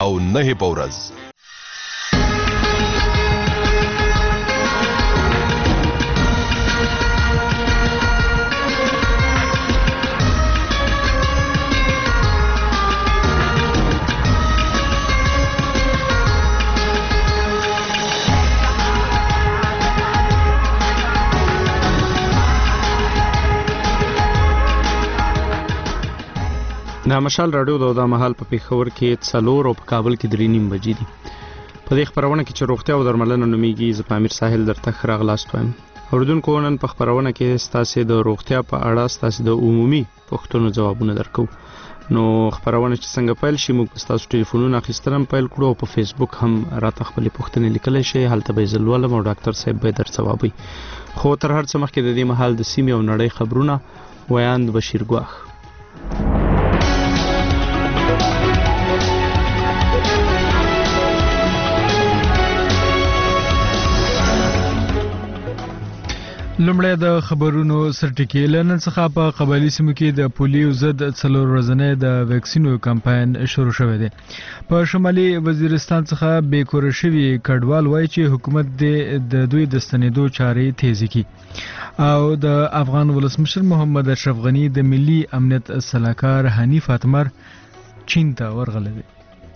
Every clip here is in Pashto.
او 9 په ورځ. د مشال راډیو د مهال په پیښور کې 4 او په کابل کې 3:30 بجې دي. په دې خبرونه کې چې روغتیا او درملنه نوميږي، زه پامیر ساحل درته خراغلاست وایم. اوردونکو نن په خبرونه کې ستاسو د روغتیا په اړه ستاسو د عمومي پوښتنو ځوابونه درکو. نو خبرونه چې څنګه پیل شي، موږ ستاسو ټلیفونونه اخیسترم پیل کړو او په فیسبوک هم راته خپل پوښتنې لیکل شي. هلته به زلولم او ډاکټر صاحب به در ځوابي. خو تر هر څه مخکې د دې مهال د سیمې او نړۍ خبرونه ویاند بشیر ګواخ. لومړی د خبرونو سرټکی. لنن څخه په قبایلی سیمو کې د پولیو ضد 4 ورځنی د ویکسینو کمپاین شروع شوی دی. په شمالي وزیرستان څخه بیکور شوی کډوال وایي چې حکومت د دوی د ستنېدو چارې تیزی کړي. او د افغان ولسمشر محمد اشرف غنی د ملي امنیت سلاکار حنیف اتمر چین ته ورغلی دی.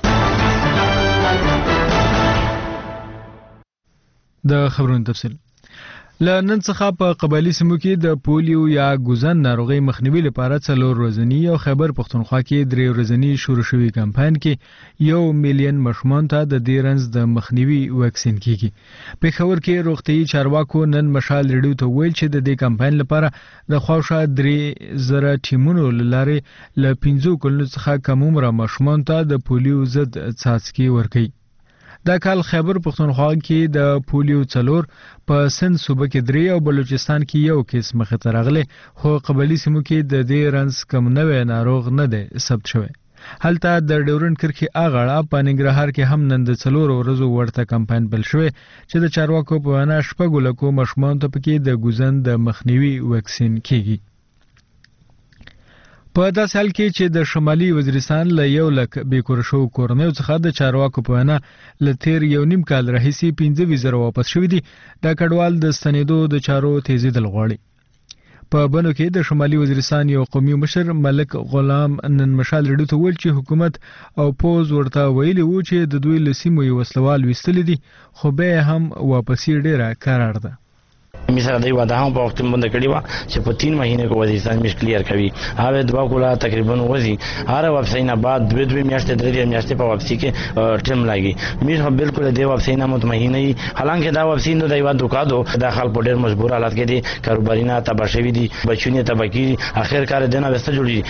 د خبرونو تفصیل. لنن څخه په قبایلی سیمو کې د پولیو یا ګوزن ناروغي مخنیوي لپاره 4 ورځنی او خیبر پښتونخوا کې 3 ورځنی شروع شوی کمپاین کې 1 میلیون ماشومان ته د دې رنځ د مخنیوي ویکسین کیږي. پیښور کې روغتيایي چارواکو نن مشال ریډیو ته ویل چې د دې کمپاین لپاره د خواوشا 3000 ټیمونو لاره ل 15 کلونو څخه کم عمر ماشومان ته د پولیو ضد څاڅکي ورکړي. دا کال خیبر پښتونخوا کې د پولیو 4 په سند صوبه کې 3 او بلوچستان کې 1 کیس مخه ته راغلی، خو قبایلی سیمو کې د دې رنځ کم نوې ناروغ نه دی ثبت شوی. هلته د ډیورنډ کرښې اغاړه په ننګرهار کې هم نن د 4 ورځو ورته کمپاین بل شوی چې د چارواکو په وینا 6 لکو ماشومان ته پکې د ګوزن د مخنیوي ویکسین کیږي. په داسې حال کې چې د شمالي وزیرستان له 1 لک بیکور شو کورنیو څخه د چارواکو په وینا له تیر 1.5 کال راهیسې 15,000 واپس شوي دي. دا کډوال د ستنېدو د چارو تیزیدل غواړي. په بنو کې د شمالي وزیرستان یو قومي مشر ملک غلام نن مشال ریډیو ته ویل چې حکومت او پوز ورته ویلي وو چې د دوی له سیمو یې وسلوال ویستلي دي، خو بیا هم واپسي ډیره قرار ده. مثلا دی وعده هم په وخت باندې کړی و چې په 3 مهینه کې وزیرستان مش کلیر کوي. هغه دوا کولا تقریبا وځي هر وبسایټ بعد 2 میاشتې 3 میاشتې په واپسی کې ټیم لګي. مش هم بالکل دی وبسایټ نه مطمئنه ای، حالانکه دا وبسایټ نو دی ودو کادو داخل په ډیر مجبور حالت کې دي، کاروبارینا تباشوي دي، بچونه تبکی اخر کار دنه وسته جوړي.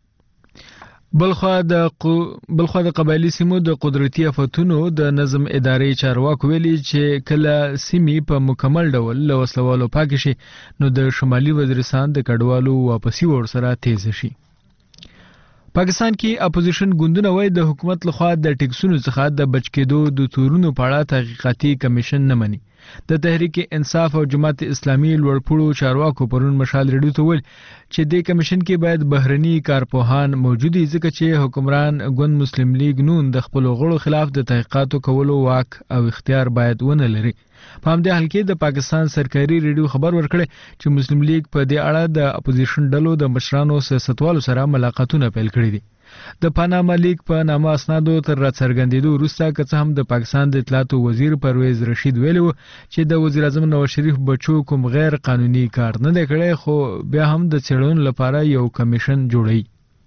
بلخوا د قبایلی سیمو د قدرتي آفتونو د نظم ادارې چارواکو ویلي چې کله سیمې په مکمل ډول له وسلوالو پاک شي نو د شمالي وزیرستان د کډوالو واپسی ورسره تیز شي. پاکستان کې اپوزیشن ګوندونه وایي د حکومت لخوا د ټیکسونو څخه د بچ کېدو د تورونو په اړه تحقیقاتي کمیشن نه مني. د تحریک انصاف او جماعت اسلامي لوړپوړو چارواکو پرون مشال ریډیو ته ویل چې د کمیشن کې باید بهرني کارپوهان موجود وي، ځکه چې حکمران ګوند مسلم لیگ نون د خپل غړو خلاف د تحقیقاتو کولو واک او اختیار باید ونه لري. په همدې حال کې د پاکستان سرکاري ریډیو خبر ورکړی چې مسلم لیگ په دې اړه د اپوزیشن ډلو د مشرانو سیاستوالو سره ملاقاتونه پیل کړي دي. د پاناما لیگ په نامه اسنادو تر راڅرګندېدو وروسته که څه هم د پاکستان د اطلاعاتو وزیر پرویز رشید ویلي و چې د وزیر اعظم نواز شریف بچو کوم غیر قانوني کار نه دی کړی، خو بیا هم د څېړنو لپاره یو کمیشن جوړوي.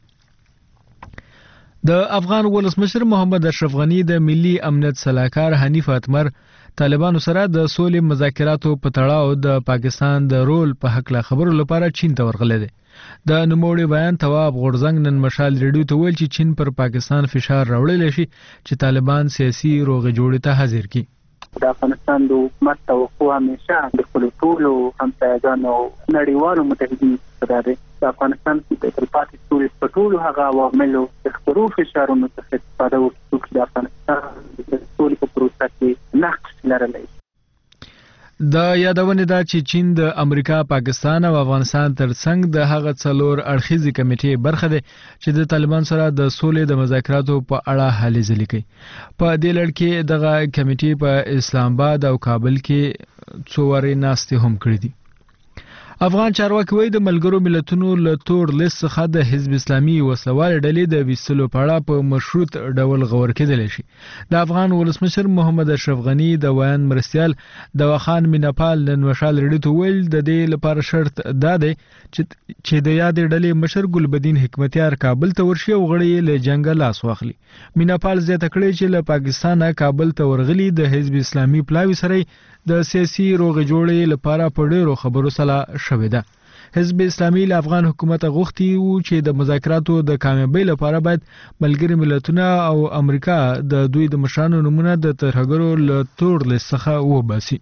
د افغان ولسمشر محمد اشرف غنی د ملي امنیت سلاکار حنیف اتمر طالبانو سره د سولې مذاکراتو په تړاو د پاکستان د رول په حق لا خبرو لپاره چین ته ورغلی دی. د نوموړي بیان تواب غورزنګ نن مشال ریډیو ته ویل چې چین پر پاکستان فشار راوړلی شي چې طالبان سیاسي روغې جوړې ته حاضر کړي. د افغانستان د حکومت توقع همیشه د خپلو ټولو همسایګانو نړیوالو متحدینو څخه دی. د افغانستان د تلپاتې سولې په ټولو هغه عواملو د خپلو فشارونو څخه استفاده وکړي چې د افغانستان د سولې په پروسه کې نقش لرلی. د یادونه ده چې چین د امریکا، پاکستان او افغانستان ترڅنګ د هغه څلور اړخیزې کمیټې برخه ده چې د طالبان سره د سولې د مذاکراتو په اړه هلې ځلې کوي. په دې لړ کې دغه کمیټې په اسلام آباد او کابل کې څو وارې ناستې هم کړې دي. افغان چارواکي وایي د ملګرو ملتونو له تور لیست څخه د حزب اسلامي وسلوال ډلې د ویستلو په اړه په مشروط ډول غور کېدلی شي. د افغان ولسمشر محمد اشرف غني د ویان مرستیال دواخان میناپال نن مشال ریډیو ته ویل د دې لپاره شرط دا دی چې د یادې ډلې مشر ګلبدین حکمتیار کابل ته ورشي او غړي له جنګ لاس واخلي. میناپال زیاته کړې چې له پاکستانه کابل ته ورغلي د حزب اسلامي پلاوي سره د سیاسي روغې جوړې لپاره په ډېرو خبرو سره شوې ده. حزب اسلامي له افغان حکومت غوښتي وو چې د مذاکراتو د کامیابی لپاره باید ملګري ملتونه او امریکا د دوی د مشرانو نمونه د ترهګرو له تور لیست څخه وباسي.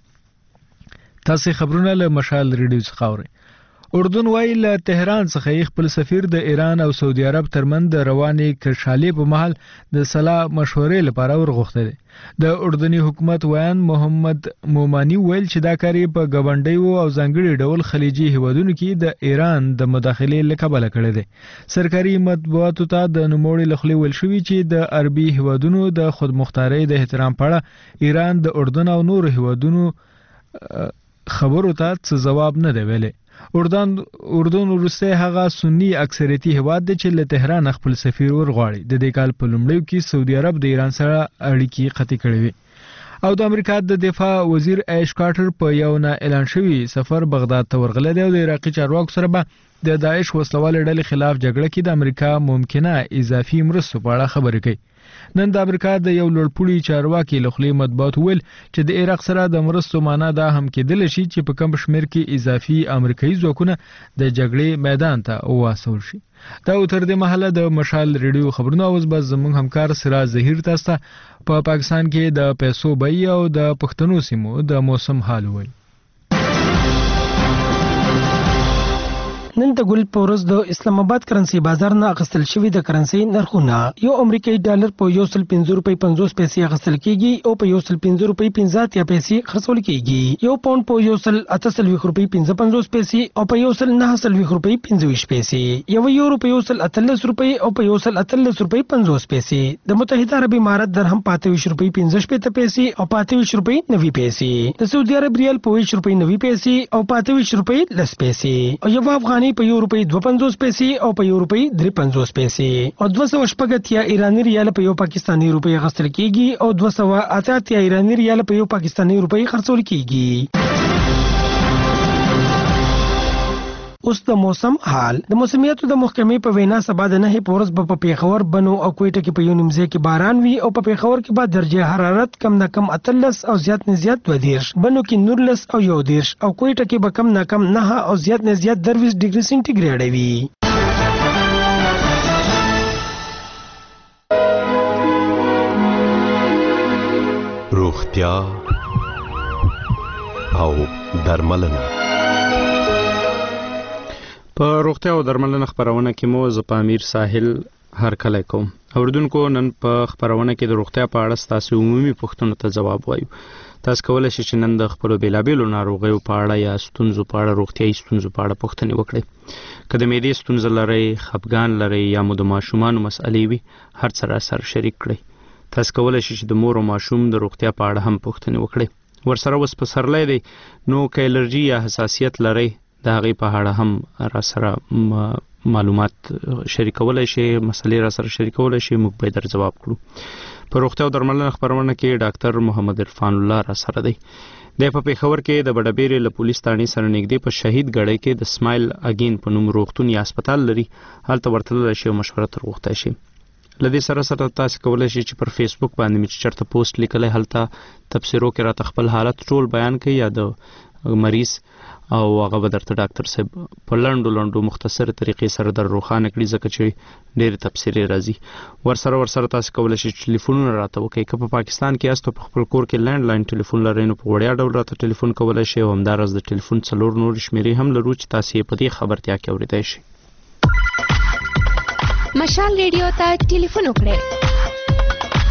تاسو خبرونه له مشال ریډیو څخه اورئ. اردن وایي له تهران څخه خپل سفیر د ایران او سعودي عرب ترمن د روانې کشالې په محل د صلاح مشورې لپاره ورغوښته دي. د اردني حکومت ویان محمد مومانی ویل چې دا کار په غونډیو او ځانګړي ډول خلیجي هیوادونو کې د ایران د مداخلې لکبل کړی دی. سرکاري مطبوعاتو ته د نوموړي لخوا ویل شوی چې د عربي هیوادونو د خودمختارۍ د احترام په اړه ایران د اردن او نور هیوادونو خبرو ته څه جواب نه دی ویلی. اردن وروسته هغه سنی اکثریتي هیواد دی چې له تهران خپل سفیر ورغواړي. د دې کال په لومړیو کې سعودي عرب د ایران سره اړیکې قطع کړې وې. او د امریکا د دفاع وزیر ایش کارټر په یو نه اعلان شوی سفر بغداد ته ورغلی دی او د عراقي چارواکو سره به د داعش وسلوال ډلې خلاف جګړه کې د امریکا ممکنه اضافي مرستو په اړه خبرې کوي. نن د امریکا د یو لوړپوړي چارواکي له خولې مطبوعات ویل چې د عراق سره د مرستو معنا دا هم کېدلی شي چې په کم شمېر کې اضافي امریکایي ځواکونه د جګړې میدان ته واستول شي. دا تر دې مهاله د مشال ریډیو خبرونه اوس به زموږ همکار سراج ظهیر تاسو ته په پاکستان کې د پیسو بیې او د پښتنو سیمو د موسم حال وایي. نن د ګل پورز د اسلام آباد کرنسي بازار نه اخیستل شوی د کرنسي نرخونه یو امریکایي ډالر په 1.50 روپۍ 50 پیسې اخیستل کیږي او په 1.50 روپۍ 50 پیسې خرڅول کیږي. یو پاوند په 1.88 روپۍ 55 پیسې او په 1.89 روپۍ 25 پیسې. یو یورو په 1.18 روپۍ او په 1.18 روپۍ 50 پیسې. د متحده عرب امارات درهم په 28 روپۍ 15 پیسې او په 28 روپۍ 90 پیسې. د سعودي عرب ریال په 20 روپۍ 90 پیسې او په 28 روپۍ 10 پیسې. او یو افغاني په 1 روپۍ 52 پیسې او په 1 روپۍ 53 پیسې. او 280 ایرانی ریال په یو پاکستانی روپۍ غستل کیږي او 280 ایرانی ریال په یو پاکستانی روپۍ خرڅول کیږي. اوس د موسم حال. د موسمیاتو د محکمې په وینا سبا د 9 پورز په پیښور، بنو او کوټه کې په یو نیمځای کې باران وي او په پیښور کې به درجه حرارت کم نه کم 18 او زیات نه زیات 22، بنو کې 19 او 21 او کوټه کې به کم نه کم 9 او زیات نه زیات 23 ډیګري سنټیګریډ وي. روغتیا او درملنه. په روغتیا او درملنه خبرونه کې مو ز پامیر ساحل هر کله کوم. اوردونکو نن په خبرونه کې د روغتیا په اړه تاسو عمومي پوښتنو ته جواب وایو. تاسو کولای شئ چې نن د خپل بیلابېلو ناروغیو په اړه یا ستونزو په اړه روغتیايي ستونزو په اړه پوښتنې وکړئ. که د معدې ستونزه لرئ، خپګان لرئ یا مو د ماشومانو مسئلې وي، هر څه راسره شریک کړئ. تاسو کولای شئ چې د مور او ماشوم د روغتیا په اړه هم پوښتنې وکړئ. ورسره اوس پسرلی دی نو که الرجي یا حساسیت لرئ د هغې په اړه هم راسره معلومات شریکولی شي، مسلې راسره شریکولی شي، موږ به در جواب کړو. په روغتیا او درملنه خبرونه کې ډاکټر محمد عرفان الله راسره دی. د په پیښور کې د بډبېرې له پولیس تاڼې سره نږدې په شهید ګړی کې د سمایل اگین په نوم روغتون یا هسپتال لري، هلته ورتللی شي او مشوره تر غوښتی شي. له دې سره سره تاسو کولی شئ چې پر فیسبوک باندې مې چې چېرته پوسټ لیکلی هلته تبصرو کې راته خپل حالت ټول بیان کوي یا د مریض او هغه به درته ډاکټر صاحب په لنډو مختصر طریقې سره در روښانه کړي، ځکه چې ډېرې تبصرې راځي. ورسره تاسو کولی شئ چې ټلیفونونه راته وکړئ. که په پاکستان کې یاست او په خپل کور کې لینډ لاین ټلیفون لرئ نو په وړیا ډول راته ټلیفون کولی شئ او همداراز د ټلیفون 4 نورې شمېرې هم لرو چې تاسو یې په دې خبرتیا کې اورېدی شئ. مشال ریډیو ته ټلیفون وکړئ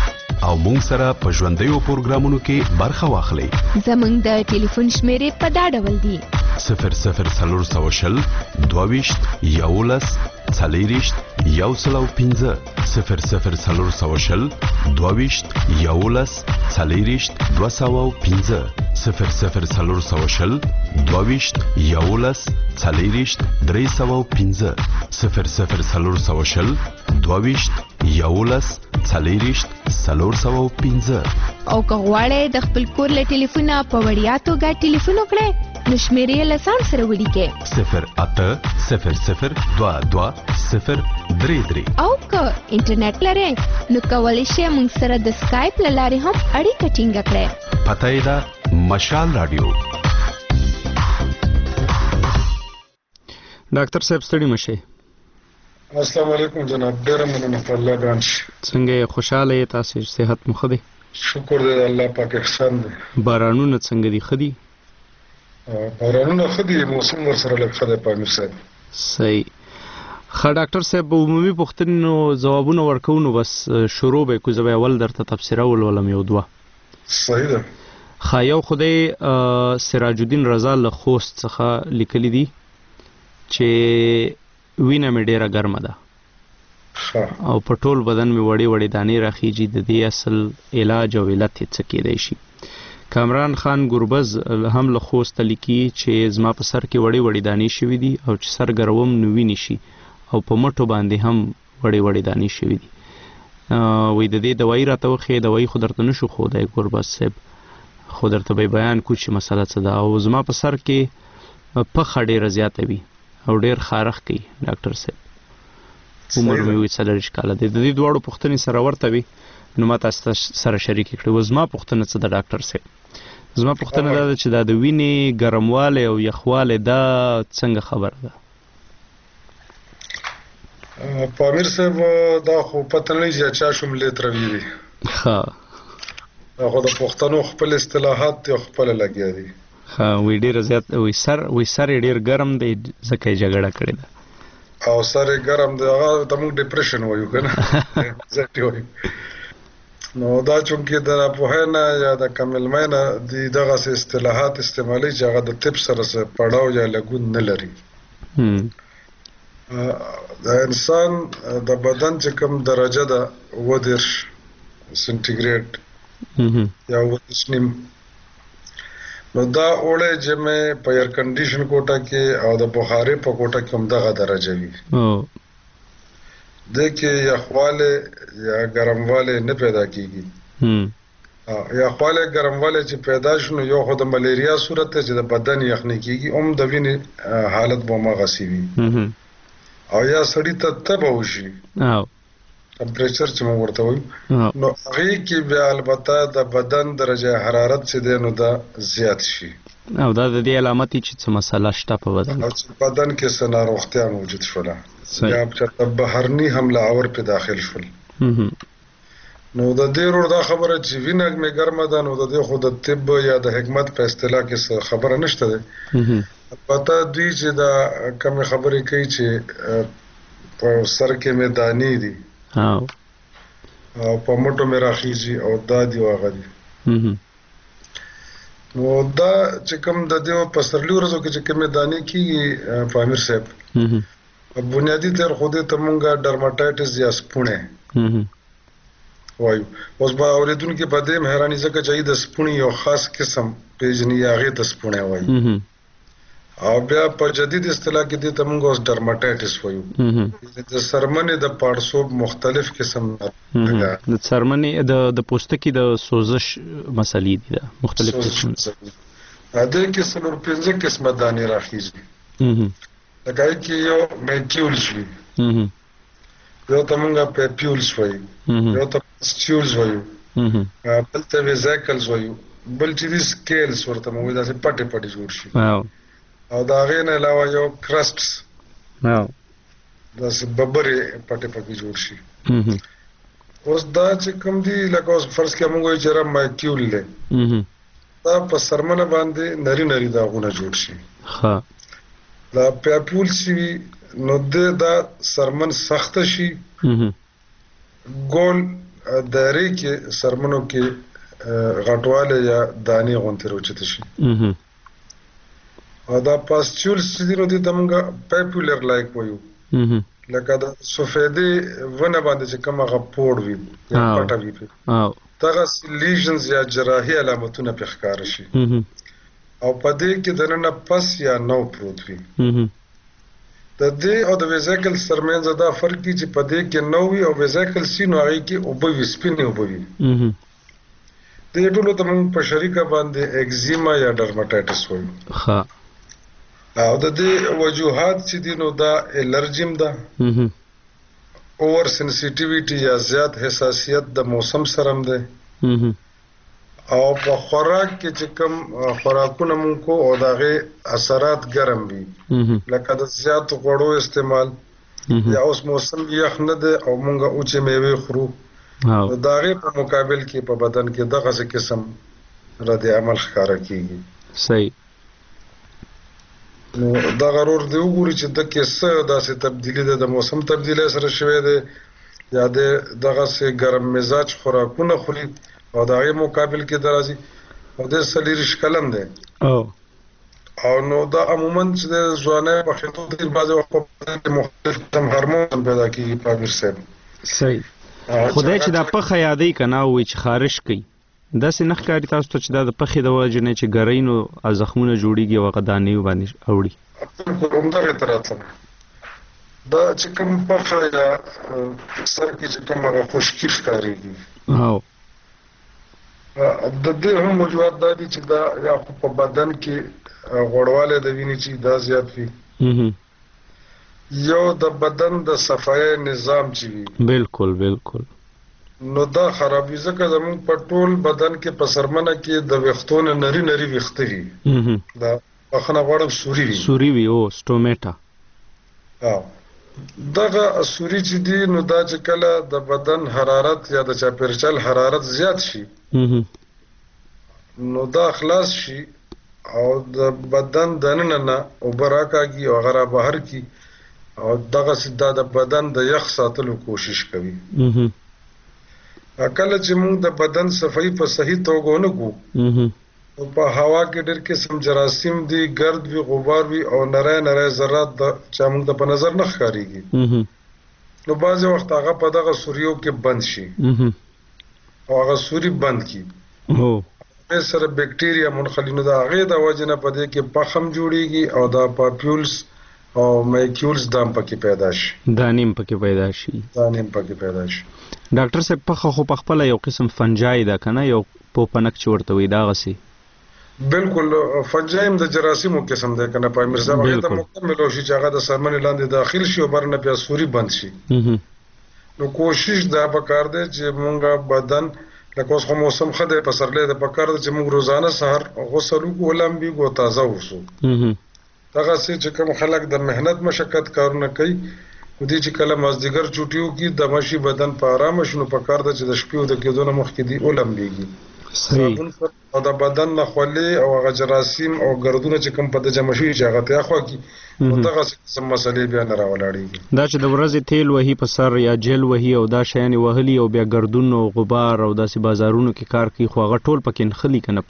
او مونږ سره په ژوندیو پروګرامونو کې برخه واخلئ. زموږ د ټلیفون شمیرې په دا ډول دي: 00420 22 11 40 115 00420 22 11 40 215 00420 22 11 40 315 00420 22 11 40 315 او که غواړئ د خپل کور له ټلیفونه په وړیا توګه ټلیفون وکړئ نو شمیرې له ځان سره ولیکئ 080022 او که انټرنیټ لرئ نو کولی شئ موږ سره د سکایپ له لارې هم اړیکه ټینګه کړئ. پته یې ده مشال رادیو. ډاکټر صاحب ستړي مشه. السلام علیکم جناب، ډیر مننه په الله باندې. څنګه خوشاله یې؟ تاسو صحت مو ښه دی؟ شکر دی الله پاک احسان دی. بارانونه څنګه دي؟ ښه دي؟ بارانونه ښه دي، موسم ورسره لږ ښه دی پامیر صاحب. صحیح. ښه ډاکټر صاحب عمومي پوښتنو ځوابونه ورکوو نو بس شروع به کوو. زه به اول درته تبصره ولولم یو دوه. صحیح ده. ښه یو خدای سراج الدین رضا له خوست څخه لیکلی دي چې وینه مې ډیره ګرمه ده او په ټول بدن مې وړې وړې دانې راخیږي. د دې اصل علاج او علت یې څه کیدای شي؟ کامران خان ګربز هم له خوست لیکي چې زما په سر کې وړې وړې دانې شوي دي او چې سر ګروم نو ویني شي او په مټو باندې هم وړې وړې دانې شوي دي. وې د دې دوايي راته وخې، دوايي خو درته نشو ښودی ګربز صاحب، خو درته به بیان کو چې مسله څه ده. او زما په سر کې پخه ډیره زیاته وي او ډیر خارخ کوي ډاکټر صاحب. عمر مې وي 40 کاله دی. د دې دواړو پوښتنې سره ورته وي نو ما تاسو سره شریک کړې. زما پوښتنه څه ده ډاکټر صاحب؟ زما پوښتنه دا ده چې دا د وینې ګرمواله او یخواله دا څنګه خبره ده؟ پامیر صاحب دا خو پته نه لري چې شوم لیتر وی. ها خو د پښتنو خپل اصطلاحات ته خپل لګیا دي. ها وی ډیر زیات وی سر ډیر ګرم دی ځکه جګړه کړې ده او سر ګرم دی هغه ته موږ ډیپریشن وایو کنه. زه وایو نو دا چونکې د پوهنه یا د کملمنه دغه اصطلاحات استعمالي چې هغه د طب سره پړاو یا لګون نه لري. د انسان د بدن چې کوم درجه ده 10 سنټیګریډ یا 10 نو دا اوړه چې مې په ایر کنډیشن کوټه کې او د بخاري په کوټه کې هم دغه درجه وي. د کې یخواله یا ګرمواله نه پیدا کیږي. یخواله ګرمواله چې پیدا شونه یو خو د ملیریا صورت ته چې د بدن یخني کیږي هم د وینې حالت به مغسی وي او یا سړی ته تبه وشي ټمپریچر چې موږ ورته وایو نو هغه کې بیا البته د بدن درجه حرارت چې دی نو دا زیات شي او دا د دې علامت چې څه مسله شته په بدن کې څه ناروغتیا موجود شوله یا چې بهرني حمله اور په داخل شول. نو د دې ورو دا خبره چې وینه مې ګرمه ده نو د دې خو د طب یا د حکمت په اصطلاح کې خبره نشته ده. البته دوی چې دا کوم خبرې کوي چې په سر کې مې دانی دي او په موټو مې راخیږي او دا دی واغ دي. نو دا چې کوم د دې په سرلي ورځو کې چې کوم دانی کیږي پامیر صاحب بنیادی تر خوده ته مونږه ډرماټایټس یا سپونه وایو. اوس به اوریدونکو په دې مهراني ځکه چې د سپونی یو خاص قسم پیژني هغه ته سپونه وایي او بیا په جدید اصطلاح کې د تمونګ اوس ډرماټایټس وایو. د سرمنې د پاړسوب مختلف قسم د سرمنې د پوستکي د سوزش مسلې دي مختلف قسم دا کې څلور پنځه قسمه دانې راخیږي. لکه کې یو میکیولز وي یو تمونګه پیپیولز وایو یو ته سټیولز وایو بل ته ویزیکلز وایو بل چې د سکیلز ورته موږ داسې پټه پټه جوړ شي او دا غي نه علاوه یو کرسټس داسې ببرې پټه پټه جوړ شي. اوس دا چې کوم دی لکه اوس فرض کې موږ یې چیرې مایکیول له دا په سرمنه باندې نری نری داغونه جوړ شي. ها دا پیپول سی نو دا سرمن سخت شي ګول دایره کې سرمنو کې غټواله یا دانی غونته روچته شي او دا پاسچولز چې دي نو د موږ پاپولر لایک وایو لکه د سفیدی ونه باندې چې کومه غپوړ وي یا پټه وي دغه لیژنز یا جراحي علامتونه په ښکار شي او په دې کې دنه پس یا نو پروت وي د دې او د ویزیکل سرمنځ دا فرق دی چې په دې کې نو وي او ویزیکل سینو هغه کې او به سپینه او به دې ټولو ته موږ په شریکه باندې اگزیما یا ډرماټایټس وایو ها او د دې وجوهات چې دي نو دا الرجیم ده اور سنسیټیویټي یا زیات حساسیت د موسم سره هم ده او په خوراک کې چې کوم خوراکونه مونږ کو او داغه اثرات ګرم وي لکه د زیات غوړو استعمال یا اوس موسم یخ نه ده او مونږه اوچې میوه خورو داغه په مقابل کې په بدن کې دغه قسم رد عمل ښکارا کیږي صحیح نو دا غرور دی وګوري چې د کیسه داسې تبدیلی ده د موسم تبدیلی سره شوی دی یا دغه سه ګرم مزاج خوراکونه خوري او دغه مقابل کې درازي او د سلیریش کلم دی او نو دا عموما چې د ځوانه په خېټو د بعض وخت په مختلف هورمون پیدا کیږي په ورسره صحیح خدای چې دا په یادې کنا وي چې خارش کوي دا سې نخ کاری تاسو ته چې دا د پخې د وجه نه چې ګرینو ازخمونه جوړیږي او غدانې باندې اوړي همدغه تراتله دا چې کوم پخې یا سر کې چې کوم هغه خشکی ښکارېږي د دې هم موجودات دا دي چې دا یا په بدن کې غوړواله د وینې چې دا زیات وي یو د بدن د صفای نظام چې وي بالکل نو دا خرابې ځکه زموږ په ټول بدن کې په سرمنه کې د ویښتونه نری ویښته وي دا بخښنه غواړم سوري وي او سټومیټا دغه سوري چې دي نو دا چې کله د بدن حرارت یا د چاپیریال حرارت زیات شي نو دا خلاص شي او د بدن دننه نه اوبه راکاږي او هغه را بهر کی او دغه سیده د بدن د یخ ساتلو کوشش کوي کله چې موږ د بدن صفائی په صحیح توګه نه کوو په هوا کې ډېر قسم جراثیم دي ګرد وي غبار وي او نری ذرات د چا موږ ته په نظر نه ښکارېږي نو بعضې وخت هغه په دغه سوریو کې بند شي او هغه سوري بند کی هغې سره بکټیریا منخلي نو د هغې د وجې نه په دې کې پخم جوړېږي او دا پاپیولز او مایکیولز دا هم پکې پیدا شي دانې هم پکې پیدا شي ډاکټر صاحب پخه خو په خپله یو قسم فنجای ده که نه یو پوپنک چې ورته وایي دغسې بالکل فنجای هم د جراثیمو قسم دی که نه پامیر صاحب هغې ته مکمل وشي چې هغه د سرمنې لاندې داخل شي او بر نه بیا سوري بند شي نو کوشش دا پکار دی چې مونږ بدن لکه اوس خو موسم ښه دی پسرلی دی پکار دی چې مونږ روزانه سهار غسل وکړو ولامبېږو او تازه اوسو دغسې چې کوم خلک د محنت مشقت کارونه کوي دې چې کله مازدیګر چوټیو کې د مشي بدن په آرامه شنو پکار ده چې د شپې د کېدو نه مخکې دی ولمبېږي صحیح او د بدن نه خولې او هغه جراثیم او ګردونه چې کوم په د جمع شوي چې هغه ته اخوا کی دغسې قسم مسلې بیا نه راولاړېږي دا چې د ورځې تیل وهي په سر یا جل وهي او دا شیانې وهلي او بیا ګردون او غبار او داسې بازارونو کې کار کوي خو هغه ټول پکې نښلي که نه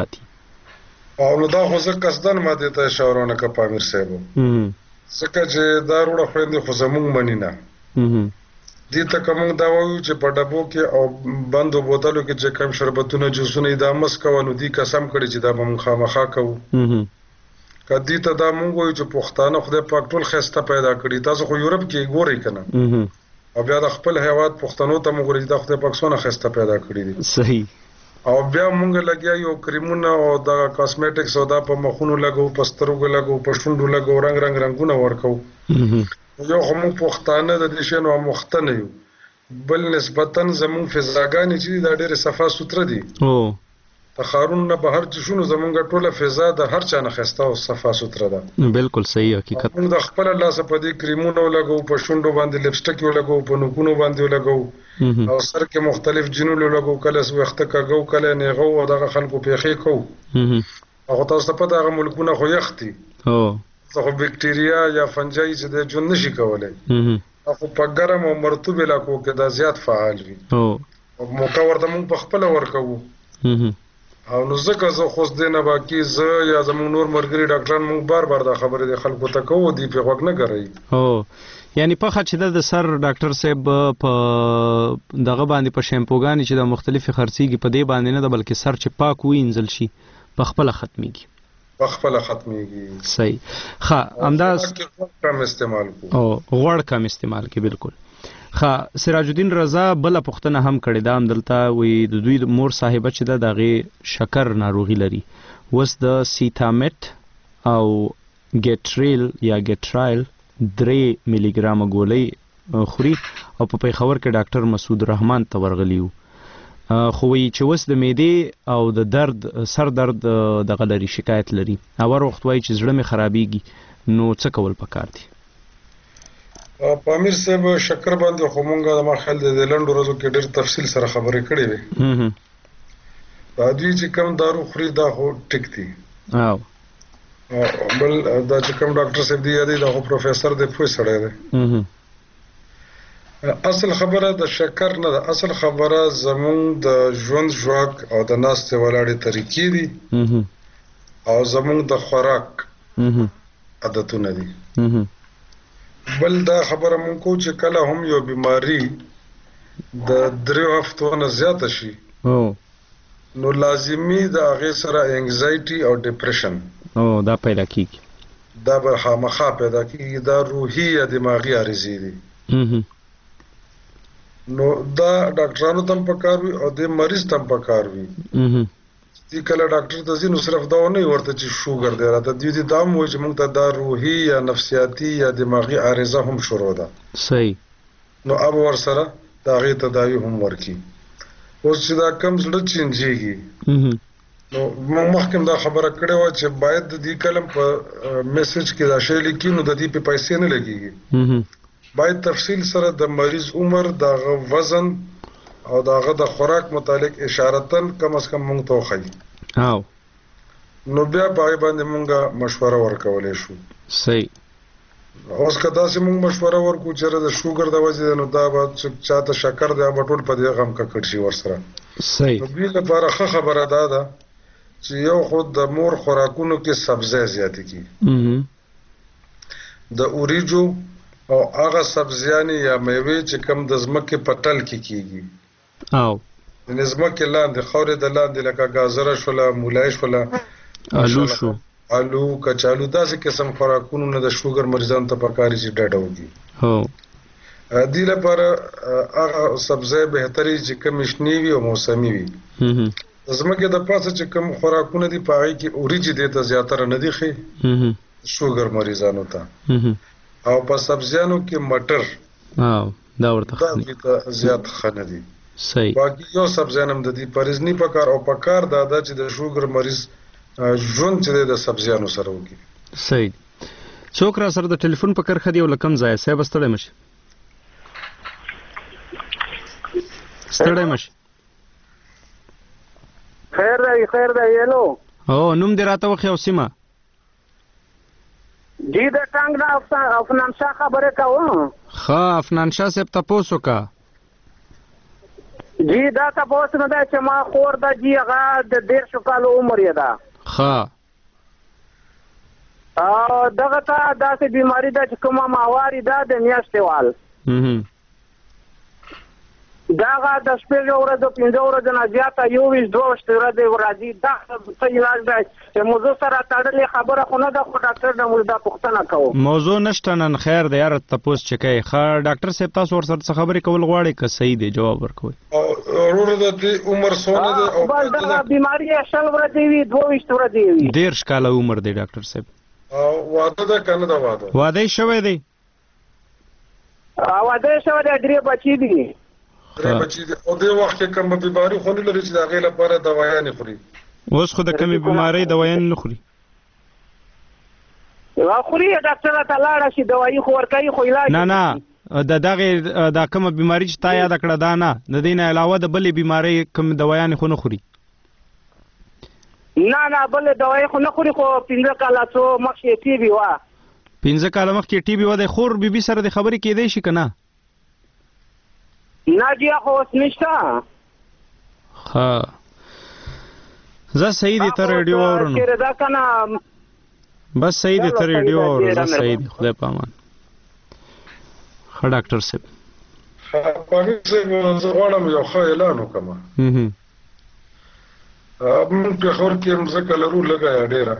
پاتې او نو دا خو زه قصدن ما دې ته اشاره ونه کړه پامیر صاحب ځکه چې دا وروڼه خویندې خو زموږ مني نه دې ته که موږ دا وایو چې په ډبو کې او بندو بوتلو کې چې کوم شربتونه جوسونه یې دا مس کوه نو دې قسم کړي چې دا به موږ خامخا کوو که دې ته دا موږ وایو چې پښتانه خدای پاک ټول ښایسته پیدا کړي تاسو خو یورپ کې ګورئ که نه او بیا د خپل هیواد پښتنو ته موږ ګورئ چې دا خدای پاک څونه ښایسته پیدا کړي دي صحیح او بیا مونږ لګیا یو کریمونه او د کاسمیټکس او دا په مخونو لګو په سترګو لګو په شونډو لګو رنګونه ورکو یو خو مونږ پښتانه د دې شیانو مختنه یو بل نسبتا زمونږ فضاګانې چې دا ډېرې صفا سوتره دي د ښارونو نه بهر چې شونو زمونږ ټوله فضا د هر چا نه ښایسته او صفا سوتره ده بالکل صحیح حقیقت مونږ د خپله لاسه په دې کریمونه ولګو په شونډو باندې لپسټک ولګو په نوکونو باندې ولګو او سر کې مختلف جنونو لګو کله ویښته کږو کله نیغو او دغه خلکو پیښې کوو او تاسو ته پته هغه ملکونه خو یخ دي خو بکټیریا یا فنجای چې دی ژوند نشي کولی خو په ګرم او مرطوب علاقو کې دا زیات فعال وي موقع ورته موږ په خپل ورکوو او نو ځکه زه خو دې نه باقي زه یا زموږ نور مرګري ډاکټران موږ بار بار دا خبره د خلکو ته کوو دی په غوږ نه کوي. یعنی په خاطر د سر ډاکټر صاحب په دغه باندې په شیمپوګانی چې د مختلفي خرڅيږي په دې باندې نه بلکې سر چې پاک وینځل شي په خپل ختميږي. صحیح. ها انداز کم استعمال کو غوړ کم استعمال کې بالکل. ها سراج الدین رضا بل پختنه هم کړی دا هم دلته وی د دوی مور صاحبه چې دغه شکر ناروغي لري وس د سیتامټ او ګټریل یا ګټرایل 3 ملي ګرام ګولۍ خوري او په پیښور کې ډاکټر مسعود رحمان ته ورغلیو خو وی چې وس د معدې او د درد سر درد د غلري شکایت لري او وخت وای چې زړه می خرابيږي نو څه کول پکار دي؟ پامیر صاحب شکر باندې خو مونږه د مخال د لندو ورځو کې ډېر تفصیل سره خبرې کړې وي. دا دوی چې کوم دارو خوري دا خو ټیک دي. بل دا چې کوم ډاکټر صاحب دی یادي دا خو پروفیسور دی پوه سره دی. اصل خبره د شکر نه ده، اصل خبره زمون د ژوند ژواک او د ناستې ولاړې طریقې دي او زمون د خوراک عادتونه دي. بل دا خبره مونږ کو چې کله هم یو بیماری د 3 هفتو نه زیاته شي نو لازمی د هغه سره انګزایټي او ډیپریشن دا پیدا کیږي. دا به خامخا پیدا کیږي. دا روحي یا دماغي عارضې دي. نو دا ډاکټرانو تم پکار وي او د مریض تم پکار وي. چې کله ډاکټر ته ځینو صرف دا نه ورته چې شوګر دی راته دوی دي دا مو چې موږ ته دا روحي یا نفسیاتي یا دماغي عارضه هم شروع ده. صحیح. نو اب ور سره دا غي تداوی هم ورکی. اوس چې دا کم زړه چینجيږي نو موږ مخکې دا خبره کړې و چې باید د دې کلم په میسج کې دا شی لیکي نو د دې په پیسې نه لګيږي. باید تفصیل سره د مریض عمر د وزن او داغه د خوراک متعلق اشارتن کم از کم مونږ ته وخی نو بیا پای باندې مونږه مشوره ورکولې شو. صحیح. اوس کدا چې مونږ مشوره ورکو چې د شوګر د وجې نو دا به چاته شکر دی بټول په دې غم کا کړ شي ور سره. صحیح. نو بیا لپاره خبره ده چې یو خود د مور خوراکونو کې سبزی زیات کی د اوریجو او هغه سبزیانی یا میوه چې کم د زمکه پټل کې کیږي او د زمکه لاندې خورې د لاندې لکه گازره شولا مولای شولا آلو شو آلو کچالو داسې قسم خوراکونو نه د شوګر مریضانو ته پکاري چې ډډه وږي. هو دې لپاره هغه سبزی بهتري چې کم شنی وي او موسمي وي. زمکه د پاسه چې کم خوراکونه دي پای کې اوریجی دي ته زیاتره نه دي خي شوګر مریضانو ته او په سبزیانو کې مټر دا ورته زیات خنه دي. صحیح. باقي یو سبزیانم د دې پرېز نه پکار او پکار دا چې د شوګر مریض ژوند چې د سبزیانو سره وکړي. صحیح. څوک را سره د ټلیفون په کرخه دی ولکم ځای صاحب ستړی مشه خیر دی یلو او نوم دې راته وخی او سیمه جی د څنګه افنان شاه خبره کوم. افنان شاه صاحب تاسو کا جی دا تاسو نه ده چې ما خور د جی هغه د 1.5 کال عمر یې ده. دغه ته داسې بیماری ده چې کومه ماواري ده د میاشتې وال داغه د شپږ ورځې 15 ورځې نه زیاته 22 ورځې راځي. دا څه علاج دی چې موضوع سره تړلې خبره خو نه ده خو ډاکټر نه موږ دا پوښتنه کوو. موضوع نشته نن خیر دی یار تاسو چې کوي ډاکټر صاحب تاسو ورسره خبرې کول غواړي که صحیح دی جواب ورکوي. ورور د عمر سونه دی او دا بیماری شل ورځې وي 22 ورځې وي 1.5 کال عمر دی ډاکټر صاحب. واده ده کنه دا واده شوی دی؟ واده شوی دی 3 بچی دي. بچی او د وخت کوم بیماری خو نه لري چې دا غي لپاره دوايان خوري. اوس خو د کومې بیماری دوايان نه خوري؟ خوري ډاکټر ته لاړ شي دوايي خو ورکوي خو علاج نه دغه دا کومه بیماری چې تا یاد کړه دا نه د دې نه علاوه د بلې بیماری کوم دوايان خو نه خوري؟ نه بل دوايي خو نه خوري خو 15 کال څو مخکې ټي بي وا 15 کال مخکې ټي بي و د خور بيبي سره د خبرې کېدې شي کنه؟ نه جی خو اوس نشته. ها زه صحیح دي ته ریډیو اورم چیرې دا کنه بس صحیح دي ته ریډیو اورم زه صحیح دي خدای پامان ښه ډاکټر صاحب پامیر صاحب زه غواړم یو ښه اعلان وکړم موږ په خور کې مځکه لرو لږه یا ډېره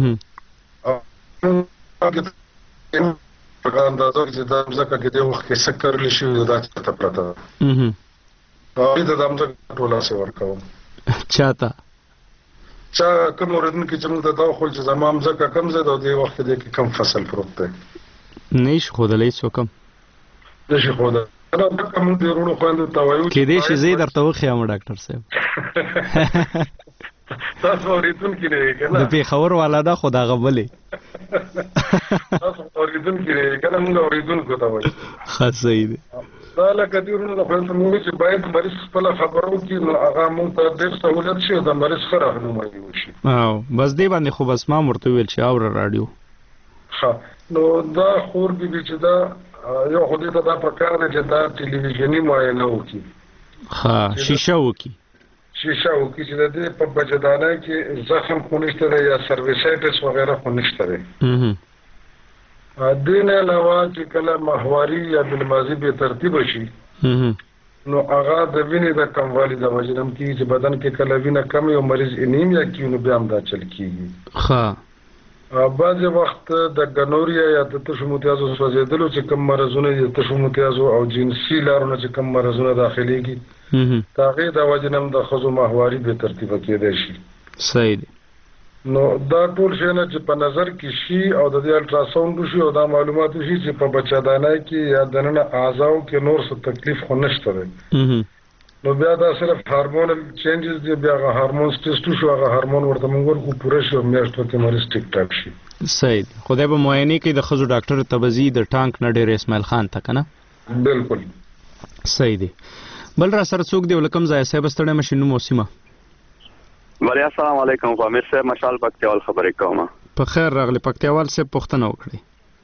په اندازه چې دا مځکه کې د وخت کې څه کرلی شوي دا چاته پرته ده هغوی ته دا مځکه ټوله څه ورکوم چاته چا کوم اورېدونکي چې موږ ته دا وښول چې زما مځکه کوم ځای ده او دې وخت کې دې کې کوم فصل پروت دی نه یې شي ښودلی څوک هم نه شي ښودلی موږ د وروڼو خویندو ته وایو کېدای شي زه یې درته وښیم ډاکټر صاحب تاسو اورېدونکي نه یې که نه د پېښور والا ده خو د هغه بلې تاسو اورېدونکي نه یې که نه موږ اورېدونکو ته وایو ښه صحیح دی دا لکه دې وروڼو د خویندو موږ چې باید مریض خپله خبره وکړي نو هغه موږ ته ډېر سهولت شي او د مریض ښه راهنمایي وشي بس دې باندې خو بس ما ورته وویل چې اوره راډیو ښه نو دا خور بي چې دا یو خو دې ته دا پکار دی چې دا ټلویزیوني معاینه وکړي ښه شیشه وکړي چې د دې په بچدانه کې زخم خو نشته دی یا سرویسایټس وغیره خو نشته دی دې نه علاوه چې کله ماهواري یا بالماضي بې ترتیبه شي نو هغه د وینې د کموالي د وجې نه هم کېږي چې بدن کې کله وینه کم او مریض انیمیا کېږي نو بیا هم دا چل کېږي بعضې وخت د ګنوریا یا د تشو متیازو سوځېدلو چې کوم مرضونه دي د تشو متیازو او جنسي لارو نه چې کوم مرضونه داخلېږي د هغې د وجې نه هم د ښځو ماهواري بې ترتیبه کېدی شي صحیح دی نو دا ټول شیونه چې په نظر کې شي او د دې الټراساونډ وشي او دا معلومات وشي چې په بچه‌دانۍ کې یا دننه اعضاو کې نور څه تکلیف خو نشته دی نو بیا دا صرف هارمونل چینجز دی بیا هغه هارمونز ټیسټ وشو هغه هارمون ورته موږ ورکړو پوره شي او میاشتو کې مریض ټیک ټاک شي صحیح دی خدای به معاینې کوي د ښځو ډاکټر ته به ځي د ټانک نه ډېر اسماعیل خان ته که نه بلکل صحیح دی بل را سره څوک دی او له کوم ځایه صاحب ستړی مه شي نوم او سیمه بله السلام علیکم پامیر صاحب مشال پکتیوال خبرې کوم په خیر راغلی پکتیوال صاحب پوښتنه وکړئ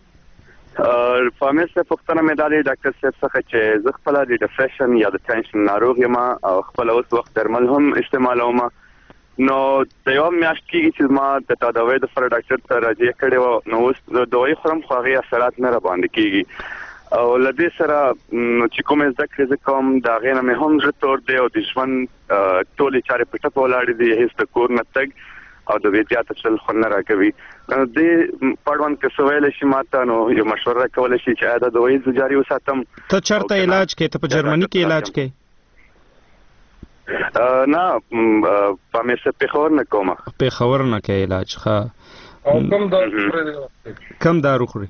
پامیر صاحب پوښتنه مې دا دی ډاکټر صاحب څخه چې زه خپله د ډپریشن یا د ټینشن ناروغ یم او خپله اوس وخت درمل هم استعمالوم نو د یو میاشت کېږي چې ما د تداوۍ دپاره ډاکټر ته راجع کړې وه نو اوس دوایي خورم خو هغې اثرات نه راباندې کېږي او له دې سره چې کومې زده کړې زه کوم د هغې نه مې هم زړه تور دی او د ژوند ټولې چارې په ټپه ولاړې دي هېڅ د کور نه تګ او د ویزیات تل خو نه راکوي دې پړوند که څه ویلی شي ما ته نو یو مشوره کولی شي چې آیا دا دوایي زه جاري وساتم ته چېرته علاج کوې ته په جرمني کې علاج کوې نه پامیر صاحب پېښور نه کوم پېښور نه کوې علاج ښه او کم دارو خوري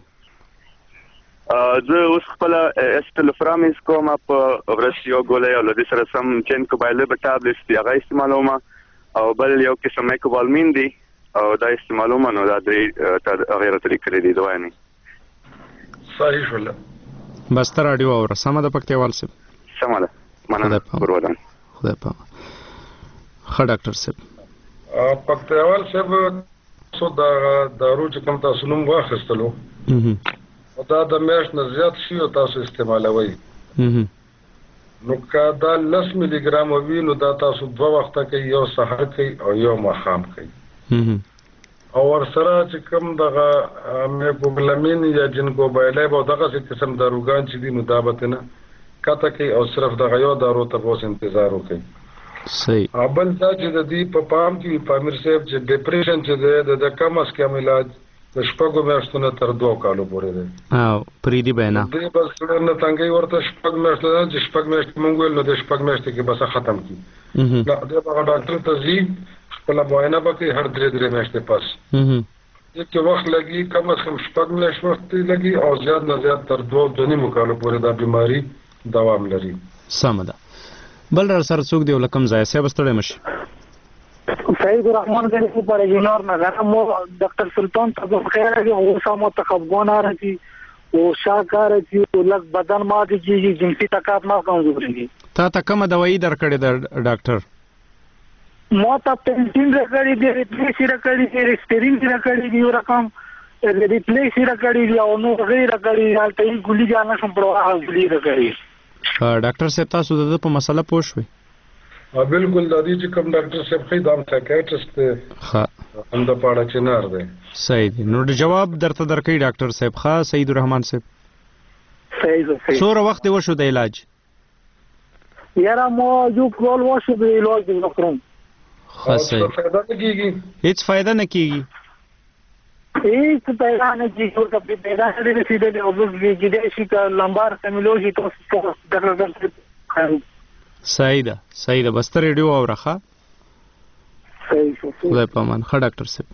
زه اوس خپله اسټلوفرامز کوم په ورځ یو ګولۍ او له دې سره سم چینکوبایلبه ټابلیټس دي هغه استعمالوم او بل یو قسم میکوبالمین دی او دا استعمالوم نو دا درې هغې راته لیکلي دي دوايانې صحیح شوله بس ته راډیو اوره سمه ده پکتیوال صاحب سمه ده مننه ګورودان خدای پاک ښه ډاکټر صاحب پکتیوال صاحب څو دارو چې کوم تاسو نوم واخیستلو دا د میاشت نه زیات شي او تاسو استعمالوئ نو که دا 10 ملي ګرام وي نو دا تاسو 2 وخته کوي یو سحر کوي او یو ماښام کوي او ورسره چې کوم دغه میکوبلامین یا جنکوبایلب او دغسې قسم داروګان چې دي نو دا به ترې نه کته کوي او صرف دغه یو دارو ته به اوس انتظار وکوي صحیح بل دا چې د دې په پام کې پامیر صاحب چې ډپریشن چې دی د کم از کم علاج د شپږو میاشتو نه تر 2 کالو پورې دی پریدي بینا دې بس نه تنګي ورته شپږ میاشتې نه چې شپږ میاشتې مونږ ویل نو د شپږ میاشتې کې بس ختم کی دا د ډاکټر ته ځي خپل معاینه وکړي هر 3 میاشتې پس یک وخت لګي کم از کم شپږ میاشتې وخت لګي او زیات نه زیات تر 2.5 کالو پورې دا بیماری دوام لري سم ده بل را سره څوک دی ولکم ځای سه بستړې مشي سعید الرحمن غنی پر جنور نظر مو ډاکټر سلطان ته خیر دی او سمو تخبون راځي او شاکار دي او لګ بدن ماته کیږي جنسي طاقت ما کمزوري دي تا ته کوم دوايي درکړې ده ډاکټر مو ته پنټین راکړې دي ریپلیس راکړې دي ریسپرین راکړې دي یو رقم ریپلیس راکړې دي او نو غیر راکړې دي البته ګولې جانا سم پروا ګولې راکړې ډاکټر صاحب تاسو د په مسله پوه شوي بالکل د دې چې کوم ډاکټر صاحب خې دام سایکیاټریست دی ها هم د پاړه چنار دی صحیح دی نو جواب درته درکې ډاکټر صاحب ښه سید الرحمن صاحب صحیح څوره وخت وشو د علاج یاره مو یو کول وشو د علاج وکړم خاصه فائدہ نه کیږي هیڅ فائدہ نه کیږي هیڅ فائدہ نه کیږي او کله پیدا نه رسیدلې او د دې شي ک لمبار سملوجي تاسو ډاکټر صحیح ده بس ته ریډیو اورخه صحیح خدای پامان ښه ډاکټر صاحب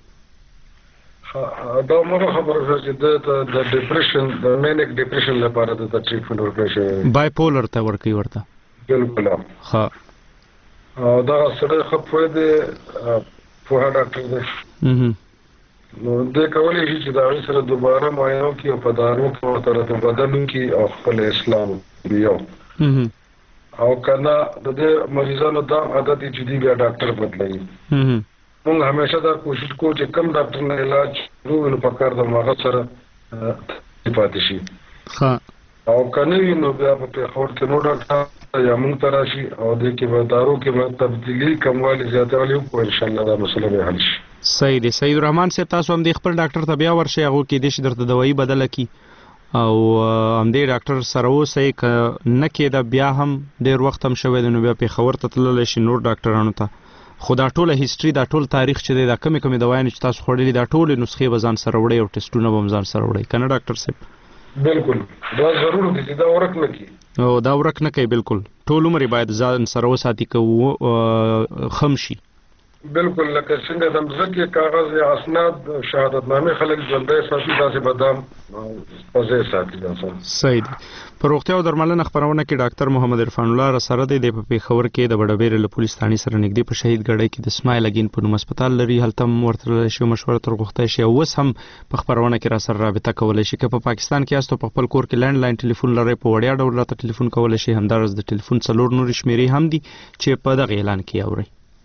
دا مو خبره چې د ډیپریشن د مینیک ډیپریشن لپاره د ټریټمنټ ورکړل بایپولر ته ورکی ورته بالکل ها دا سره خپوي د په ډاکټر دی نو د کولې چې دا سره دوباره معاینه کوي په دارو په ترته بدلون کې او خپل اسلام دیو او کله د دې مریضانو دا عادت چې دی بیا ډاکټر بدلایي موږ همیشه دا کوشش کوو چې کم ډاکټر نه علاج روغ په کار د ماغه سره پاتې شي ها او کنه نو بیا په خور کې نو ډاکټر یا موږ تراشي او د کې به دارو کې به تبدیلی کموالی زیاتوالی او ان شاء الله دا مسله به حل شي صحیح دی سید الرحمن صاحب تاسو هم د خپل ډاکټر ته بیا ورشي هغه کې د شي درته دوايي بدله کی او هم د ډاکټر سره اوسې ک نه کېده بیا هم ډیر وخت هم شوی د نو بیا په خبر ته تلل شي نور ډاکټرانو ته خدا ټوله هیستوري دا ټول تاریخ چې دا کمی دوايانې چې تاسو خوړلې دا ټول نسخې وزن سره وړي او ټیسټونه هم ځان سره وړي کنه ډاکټر صاحب بالکل دا ضرور دي چې دا ورک نه کی او دا ورک نه کوي بالکل ټول عمر باید ځان سره وساتي کو خمشي بالکل لکه څنګه د مزکه کاغذ یا اسناد شهادتنامه خلک ژوندۍ ساتي داسې بدام پزې ساتي تاسو صحیح دی په روغتیا او درملنه خبرونه کې ډاکټر محمد عرفان الله سره د پیښور کې د بډبېر له پولیس ثاني سره نږدې په شهید ګړی کې د اسماعیل اگین په نوم هسپتال لري هلته ورته شو مشوره تر غوښته شي او وس هم په خبرونه کې را سره رابطه کولای شي که په پاکستان کې استو په خپل کور کې لینډ لاین ټلیفون لري په وړیا ډول راته ټلیفون کولای شي همدارس د ټلیفون څلور نور شمیرې هم دي چې په دغه اعلان کې اوري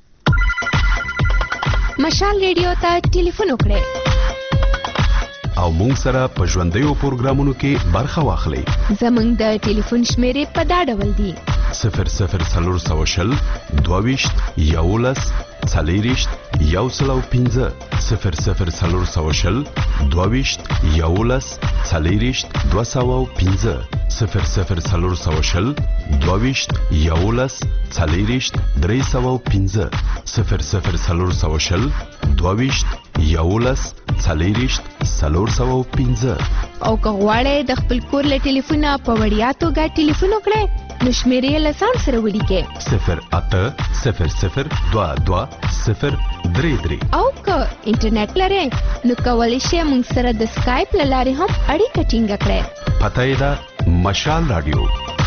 مشال ریډیو ته ټلیفون وکړئ او مونږ سره په ژوندیو پروګرامونو کې برخه واخلئ زمونږ د ټلیفون شمیرې په دا ډول دي 0040 22 11 40 115 0040 22 11 40 215 0040 22 11 40 315 0040 22 11 40 315 او که غواړئ د خپل کور له ټلیفونه په وړیا توګه ټلیفون وکړئ نو شمیرې له ځان سره ولیکئ 080022 او که انټرنیټ لرئ نو کولی شئ موږ سره د سکایپ له لارې هم اړیکه ټینګه کړئ پته یې ده مشال رادیو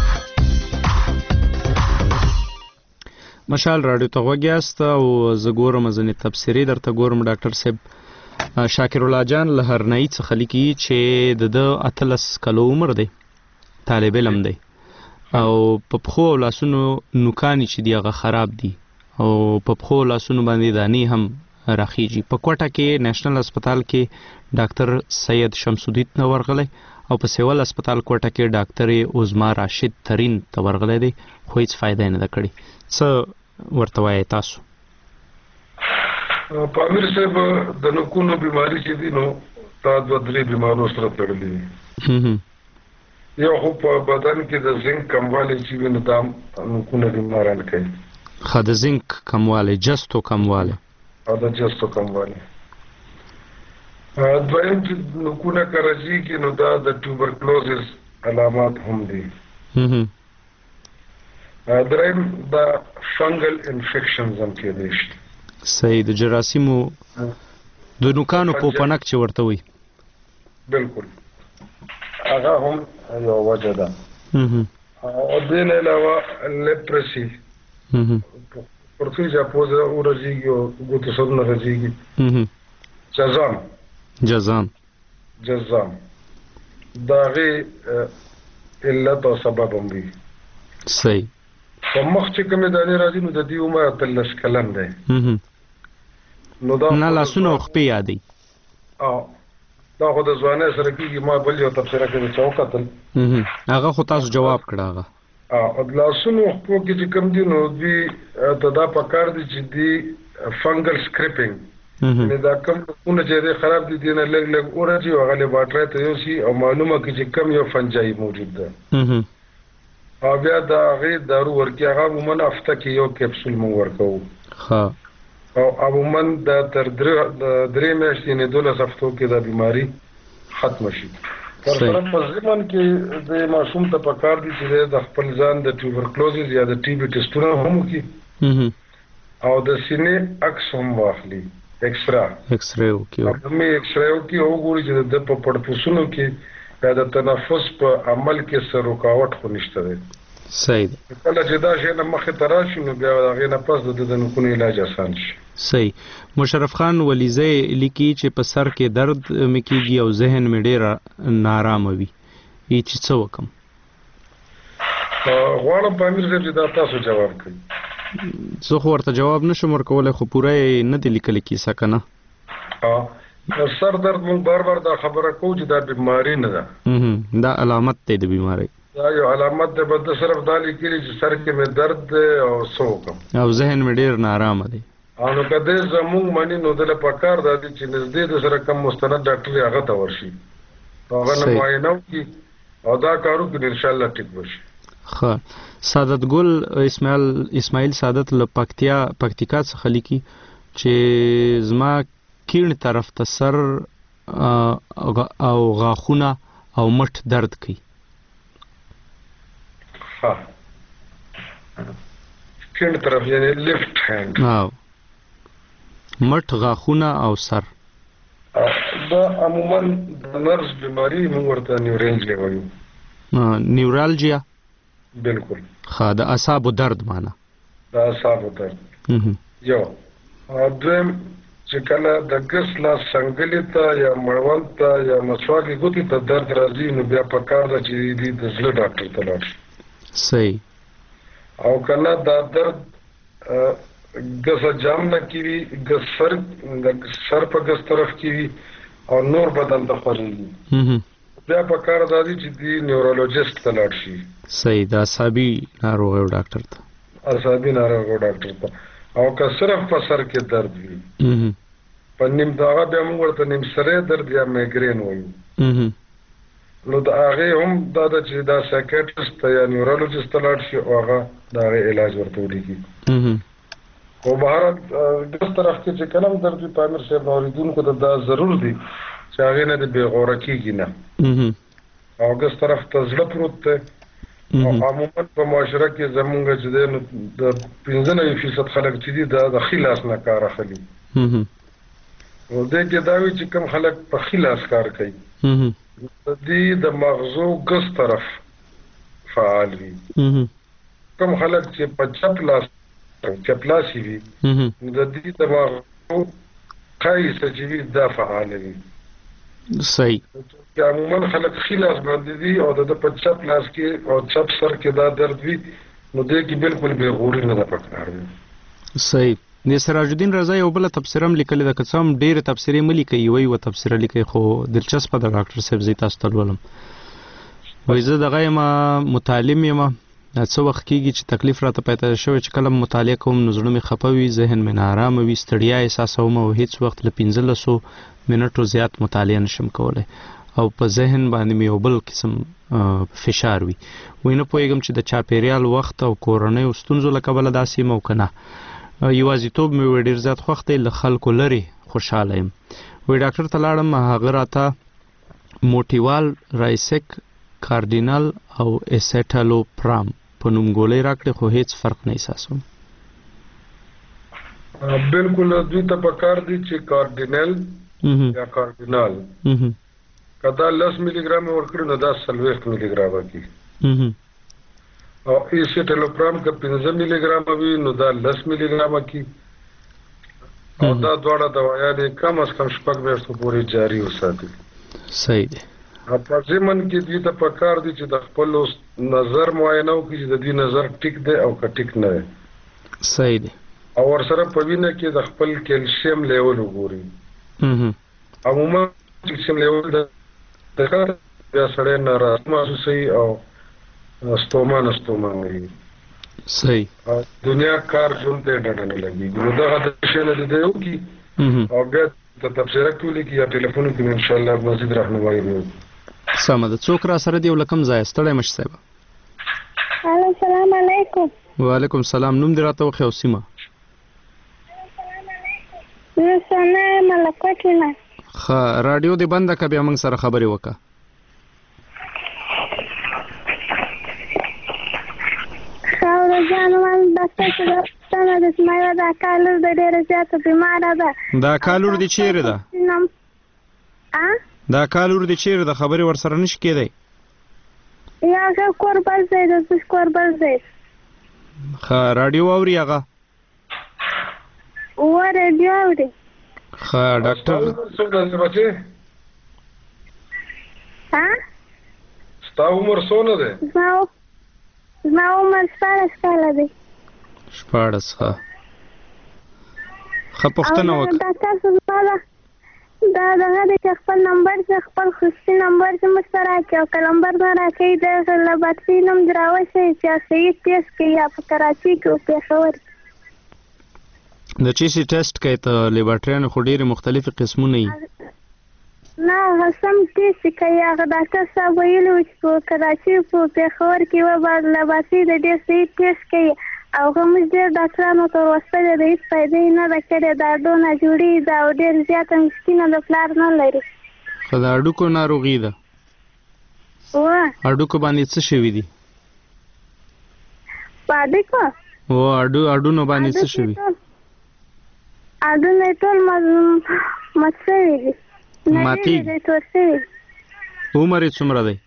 مشال رادیو ته غوږیاست او زه ګورم ځنې تبصرې درته ګورم ډاکټر صاحب شاکر الله جان له هرنۍ څخه لیکي چې د 13 کلو عمر دی طالب علم دی او په پخو او لاسونو نوکانی چې دی هغه خراب دي او په پخو لاسونو باندې دانی هم راخیږي په کوټه کې نېشنل هسپتال کې ډاکټر سید شمس الدین نو ورغلی او په سیول هسپتال کوټه کې ډاکټر عظما راشد ترین ته ورغلی دی خو هیڅ فائدہ نه کړی څه ورته وایي تاسو پامیر صاحب د نوکونو بیماری چې دي نو دا د درې بیمارو سره تړلې یو خو په بدن کې د زنک کموالی چې ویني دا نوکونه بیماران کوي خو د زنک کموالی جستو کموالی او د جستو کموالی دویم چې نوکونه کرجي کې نو دا د ټوبرکلوزس علامات هم دي دریم دا فنګل انفیکشنز هم کېدای شي صحیح د جراثیمو د نوکانو پوپنک چې ورته وي بالکل هغه هم یو وجه ده او دین علاوه لیپرسی پرتوی جاپوزه ورځيږي او ګوتو سره راځيږي جزام داغه علت او سبب هم وي صحیح په مخ چې کومه دانه راځي نو د دې عمر 13 کلن دی نو دا نه لاسونه خپې یادي دا خو د ځوانۍ سره کېږي ما بل یو تفسیر کوي چې وکتل هغه خو تاسو جواب کړه هغه او د لاسونو خپو کې چې کوم دي نو دوی ته دا پکار دي چې دی فنګل سکریپینګ یعنې دا کوم ټپونه چې دی خراب دي دې نه لږ لږ ورځي او هغه لیبارټرۍ ته یوسي او معلومه کړي چې کم یو فنجایي موجود ده او بیا د هغې دارو ورکړي هغه عموما هفته کې یو کیپسول موږ ورکوو او عموما دا تر 3 میاشتې یعنې 12 هفتو کې دا بیماري ختمه شي تر سره په ضمن کې د ماشوم ته پکار دي چې د خپل ځان د ټیوبرکلوزز یا د ټي بي ټسټونه هم وکړي او د سینې عکس هم واخلي ایکسرا وکړي همې ایکسرا وکړي او وګوري چې د په پړپوسونو کې یا د تنفس په عمل کې څه رکاوټ خو نشته دی صحیح دی کله چې دا شی نه مخې ته راشي نو بیا د هغې نه پس د نوکونو علاج اسان شي صحیح مشرف خان ولیزی لیکي چې په سر کې درد مې کېږي او ذهن مې ډېر نارامه وي چې څه وکړم غواړم په امیر صاحب چې دا تاسو جواب کوي زه خو ورته جواب نشم ورکولی خو پوره یې نه دی لیکلی کیسه که نه سر درد مونږ بار بار دا خبره کوو چې دا بیماري نه ده دا علامت دی د بیمارۍ دا یو علامت دی بس د صرف دا لیکلي چې سر کې مې درد دی او څه وکړم او ذهن مې ډېر نارامه دی او نو که دی زمونږ مني نو دله پکار دا دي چې نږدې د سره کم مستند ډاکټر یې هغه ته ورشي هغه نه معاینه وکړي او دا کار وکړي انشاءالله ټیک به شي ښه سعادت ګل اسماعیل سعادت له پکتیکا څخه لیکي چې زما کیڼ طرف ته سر او غاښونه او مټ درد کوي کیڼ طرف یعنی لیفت هینډ مټ غاښونه او سر دا عموما د نرس بیماری موږ ورته نیورالجیا وایو نیورالجیا بالکل ښه د اعصابو درد معنا د اعصابو درد یو دویم چې کله د ګس لاس څنګلې ته یا مړوند ته یا مسواک ګوتې ته درد راځي نو بیا پکار ده چې دی د زړه ډاکټر ته لاړ شي صحیح او کنه دا درد ګس جام نه کیږي ګس سر په ګس طرف کیږي او نور بدن ته خورېږي بیا پکار ده چې دی نیورولوژیست ته لاړ شي صحیح د اعصابي ناروغیو ډاکټر ته اعصابي ناروغیو ډاکټر ته او که صرف په سر کې درد وي په نیم دغه بیا موږ ورته نیم سری درد یا میګرین وایو نو د هغې هم دا ده چې دا سایکیټرسټ ته یا نیورولوژیست ته لاړ شي او هغه د هغې علاج ورته ولیکي خو بهرحال ګس طرف کې چې کله هم درد وي په امیر صاحب اورېدونکو ته دا ضرور دي چې هغې نه د بېغوره کېږي نه او ګس طرف ته زړه پروت دی او عموما په معاشره کې زمونږ چې دی نو د 95% خلک چې دي دا د ښي لاس نه کار اخلي نو دې کې دا وي چې کوم خلک په ښي لاس کار کوي د دې د مغزو ګس طرف فعال وي کوم خلک چې په چپ لاس چپلاسي وي نو د دې د مغزو قیس چې وي دا فعال وي صحیح عموما خلک ښي لاس باندې دي او د په چپ لاس کې او چپ سر کې دا درد وي نو دې کې بالکل بېغوري نه ده پکار وي صحیح د سراج الدین رضا یو بل تفسیر هم لیکلی ده که څه هم ډېرې تفسیرې مه لیکئ یوه تفسیره لیکئ خو دلچسپه ده ډاکټر صاحب زه تاسو ته لولم وایي زه دغه یم متعلم یم څه وخت کېږي چې تکلیف راته پیدا شوی چې کله مطالعه کوم نو زړه مې خفه وي ذهن مې ناارامه وي ستړیا احساسوم او هیڅ وخت له 15 منټو زیات مطالعه نشم کولی او په ذهن باندې مې یو بل قسم فشار وي وایي نه پوهېږم چې د چاپېریال وخت او کورنیو ستونزو له کبله داسې یم او که نه یوازیتوب مې وایي ډېر زیات خوښ دی له خلکو لرې خوشحاله یم وایي ډاکټر ته لاړم هغه راته موټیوال رایسک کارډینل او اسیټالوپرام په نومګولۍ راکړې خو هیڅ فرق نه احساسوم بالکل دوی ته پکار دي چې کارډینل یا کارډینال که دا 10 ملي ګرام ورکړي نو دا 40 ملي ګرامه کېږي او ایسیټالوپرام که 15 ملي ګرامه وي نو دا 10 ملي ګرامه کېږي او دا دواړه دوايانې کم از کم 6 میاشتو پورې جاري وساتي صحیح دی په ضمن کې دوی ته پکار دي چې د خپل نظر معاینه وکړي چې د دې نظر ټیک دی او که ټیک نه دی صحیح دی او ورسره په وینه کې د خپل کیلشیم لیول وګوري عموما کیلشیم لیول د بیا سړی ناراض محسوسوي او ستومان صحیح دنیا کار ژوند ته ډډه نه لګي نو دا د شنه د دیو کی او بیا ته تفسیر کولی کی یا ټلیفون کې ان شاء الله مزید راهنمایي وي. سمه ده. څوک را سره دی ولکم ځای ستړی مش صاحب؟ السلام علیکم. وعلیکم السلام. نوم دې راته وخی او سیمه؟ زه سنه ملکوټینه. ښه رادیو دې بنده که بیا موږ سره خبرې وکړه. دا کالور د ډیره زیاته بیماره ده. دا کالور دې چیرې ده؟ دا کالور دې چیرې ده؟ خبرې ورسره نشي کېدی؟ هغه کور بل ځای ده، زموږ کور بل ځای. ښه راډیو اوري هغه؟ راډیو اوري. ښه ډاکټر ستا عمر څونه دی؟ زما عمر 14 کاله دی. 14. ښه پوښتنه وکړه. ډاکټر صاحب دا دغه د خپل نمبر چې خپل خصوصي نمبر چې موږ سره راکړي او که نمبر نه راکړي د لابراتواري نوم دې راوښیي چې صحیح ټیسټ کوي یا په کراچي کې او پېښور کې. د چې سي ټیسټ کوي ته لیبارټریانو خو ډېرې مختلفې قسمونه وي. نه هغه سم ټیسټ کوي. هغه ډاکټر صاحب ویلي وو چې په کراچي په پېښور کې به لابراتواري د ډېر صحیح ټیسټ کوي او هغه موږ ډېر ډاکټرانو ته ورسپارلې ده، هېڅ فایده یې نه ده کړې. دا ډونه جوړي ده او ډېر زیاته مسکینه د پلار نه لري. خو د هډوکو ناروغي ده. هډوکو باندې څه شوي دي؟ په هډوکو؟ هډونو باندې څه شوي؟ هډونه یې ټول مات شوي دي. ماتېږي؟ عمر یې څومره دی؟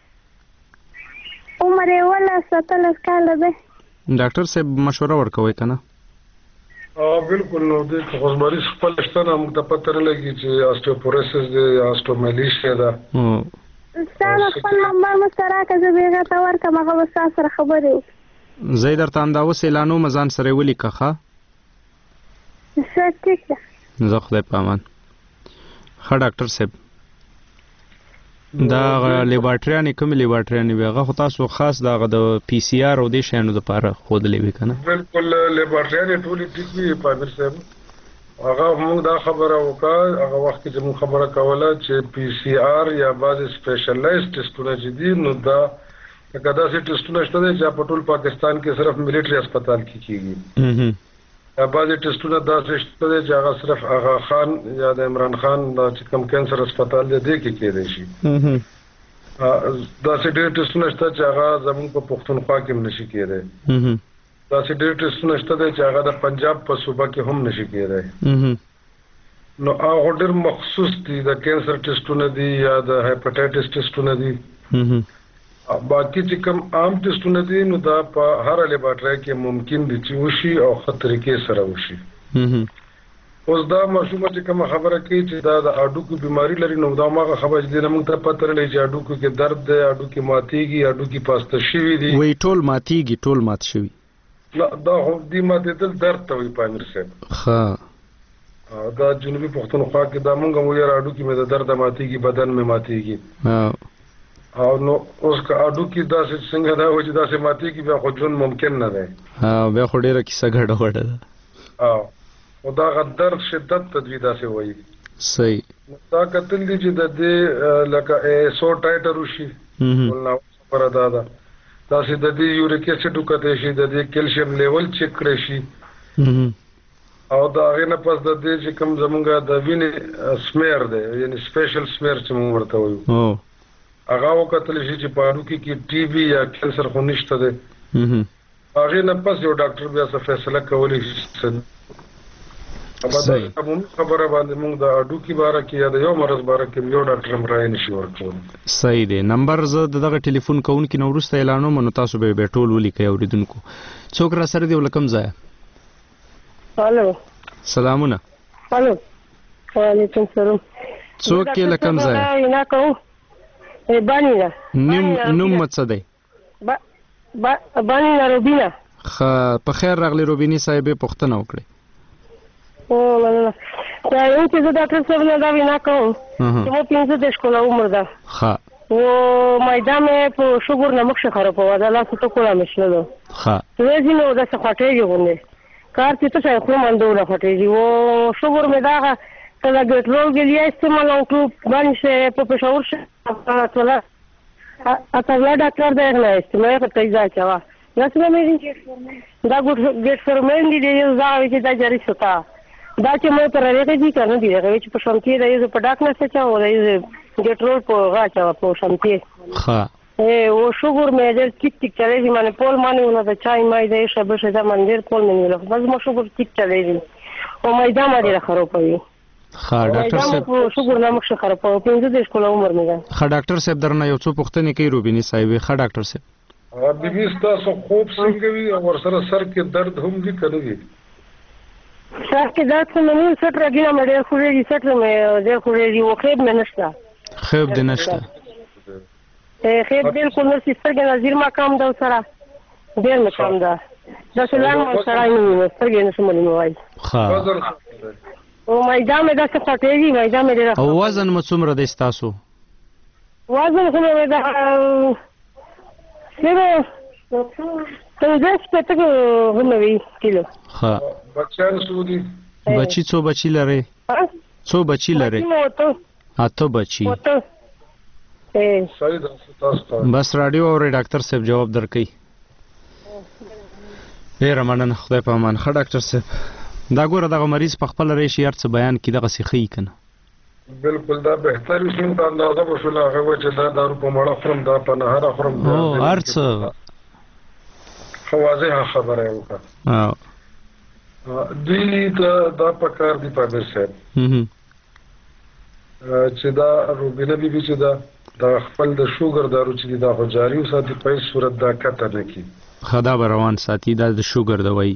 عمر یې 17 کاله دی. ډاکټر صاحب مشوره ورکوي که نه؟ بالکل. نو د خوشباري خپل شته نه موږ ته پته نه لګي چې آسټیوپوروسس دی یا آسټومیلیشیا ده. ستا د خپل نمبر مو سره راکړه، زه به هغه ته ورکړم، هغه به ستا سره خبرې وکړي. زه یې درته همدا اوس اعلانوم، ځان سره یې ولیکه ښه؟ ښه ټیک ده. زه خدای په امان. ښه ډاکټر صاحب دا لیبارټریانې کومې لیبارټریانې وي هغه خو تاسو خاص دغه د پی سی آر او دې شیانو دپاره ښودلې وي که نه؟ بالکل لیبارټریانې ټولې ټیک وي پامیر صاحب. هغه موږ دا خبره وکړه هغه وخت کې چې موږ خبره کوله چې پی سی آر یا بعضې سپیشلایز ټیسټونه چې دي نو دا لکه داسې ټیسټونه شته دی چې په ټول پاکستان کې صرف ملیټري هسپتال کې کېږي. بعضې ټیسټونه داسې شته دی چې هغه صرف آغا خان یا د عمران خان چې کوم کینسر هسپتال دی دې کې کېدی شي. داسې ډېر ټیسټونه شته چې هغه زموږ په پښتونخوا کې هم نشي کېدی. داسې ډېر ټیسټونه شته دی چې هغه د پنجاب په صوبه کې هم نشي کېدی. نو هغه ډېر مخصوص دي، د کینسر ټیسټونه دي یا د هیپاټایټس ټیسټونه دي. باقي چې کوم عام ټیسټونه دي نو دا په هر لیبارټرۍ کې ممکن دي چې وشي او ښه طریقې سره وشي. اوس دا ماشومه چې کومه خبره کوي چې دا د هډوکو بیماري لري نو دا هماغه خبره چې دی موږ ته پته نه لګي چې هډوکو کې درد دی، هډوکي ماتېږي، هډوکي پاسته شوي دي. وایي ټول ماتېږي، ټول مات شوي؟ نه دا خو دې ماتېدل درد ته وایي پامیر صاحب. ښه دا جنوبي پښتونخوا کې دا موږ هم وایو هډوکي مې د درده ماتېږي، بدن مې ماتېږي. او نو اوس که هډوکي داسې څنګه دا وایي چې داسې ماتېږي بیا خو ژوند ممکن نه دی. بیا خو ډېره کیسه ګډه وډه ده. او دا هغه درد شدت ته دوی داسې وایي. صحیح. دا کتل دي چې د دې لکه ایسو ټایټر وشي، خبره دا ده داسې د دې یوریک اسیډ وکتی شي، د دې کیلشیم لیول چیک کړی شي او د هغې نه پس د دې چې کوم زمونږ د وینې سمیر دی یعنې سپیشل سمیر چې موږ ورته وایو هغه وکتلی شي چې په هډوکي کې ټي بي یا کینسر خو نشته دی. هغې نه پس یو ډاکټر بیا څه فیصله کولی شي. عمومي خبره باندې موږ د هډوکي باره کې یا د یو مرض باره کې یو ډاکټر هم رایې نشي ورکولی. صحیح دی. نمبر زه د دغه ټلیفون کوونکي نه وروسته اعلانوم نو تاسو به یې ټول ولیکئ اورېدونکو. څوک را سره دی او له کوم ځایه؟ الو سلامونه. الو وعلیکم سلام. څوک یې له کوم ځایه؟ بانینا. نوم مو څه دی؟ بانینا روبینا. ښه په خیر راغلی روبیني صاحبې پوښتنه وکړئ. مننه. دا یو چې زه ډاکټر صاحب نه دا وینا کوم چې مو 15 کاله عمر ده. ښه و مایده مې په شوګر نه مخ خراب و دا لاس ته کوله مشلو ها زه نو دا څه خټېږي غونډه کار چې څه خو مندوله خټېږي و شوګر مې دا کله ګټرول کې استعمال او باندې په پېښور شه ټوله اته ډاکټر دی نه استعمال کوي ځکه وا دا څه مې دا ګټ فرمند دی یو ځای چې دا جری شتا دا چې مې پر راغلی دي کنه دی هغه چې په شمتي دی په ډاک نه څه چا ولې ګټرول په غاچا په شمتي ها او شوګر مې در ټیک ټیک چلېږي باندې پول باندې ونه د چای مې دی شبه شدا منډر پول مې ویل بس مې شوګر ټیک چلېږي او مې دا مې ډېر خرابوي ها ډاکټر صاحب شوګر نه مخ خرابوي 15 کال عمر مې ده ها ډاکټر صاحب درنه یو څه پوښتنه کوي روبینی صاحب ها ډاکټر صاحب بیبي تاسو خوب څنګه وي او ورسره سر کې درد هم دي کنه وي سر کې درد څه نه سټ راګینه مې ډېر خوري سټ مې ډېر خوري او خېب مې نشته خېب دې نشته خېب بالکل نشته سترګې نظر ما کم دا سره ډېر مې کم دا دا سلام سره نه سترګې نشم مې وای ها او مایدا مې دا څه خاطرې مایدا مې ډېر او وزن مې څومره دی تاسو وزن خو مې دا سره څنګه سپته غوښنه کیلو ها بچیان سودی بچی څو بچی لري څو بچی لري اته بچی بس رادیو او ډاکټر صاحب جواب درکې ډیر مننه خدای په امان ښه ډاکټر صاحب دا ګوره دغه مریض په خپل ریشي هر څه بیان کړي دغه سخی کنه بالکل دا بهتر شي دا اندازه وشول هغه چې دا دارو په مړه خورم دا په نهار خورم او هر څه خواځه خبره وکړه دوی ته دا پکار دی په صاحب چې دا روبینه بیبي چې دا خپل د شوګر دارو چې دا خو جاری وساتي په صورت دا کته نه کی خدا به روان ساتي دا د شوګر دوايي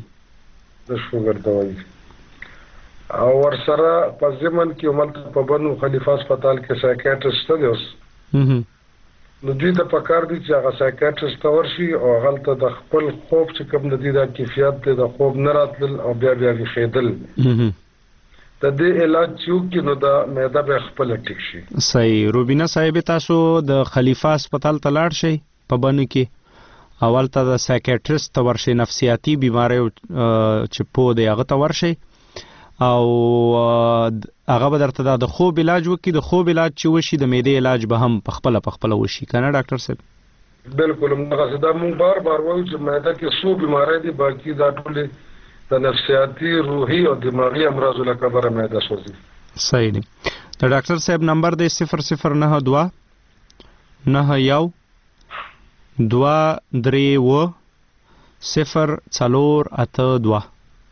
او ورسره په ځمن کې عمل په بنو خلیفہ هسپتال کې سایکیاټریسټ دی اوس نو دوی ته پکار دي چې هغه سایکیاټریسټ ورشي او هغه د خپل خوب چې کوم د دې د کیفیت د خوب نه راتل او بیا خېدل د دې علاج چې نو دا معده به خپل ټیک شي صحیح روبینه صاحب تاسو د خلیفہ هسپتال ته لاړ شئ په بنو کې اول ته د سایکیاټریسټ ته ورشئ نفسیاتي بیماری چې په دی هغه ته ورشئ او هغه به درته د خوب علاج وکړي د خوب علاج چې وشي د معدې علاج به هم په خپل وشي کنه ډاکټر صاحب بالکل موږ دا مونږ بار وایو چې معده کې څو بیماری دي باقي دا ټول د نفسیاتي روحي او دماغي امراض له کبره معده سوځي صحیح دی د ډاکټر صاحب نمبر دی 0092 91 232 042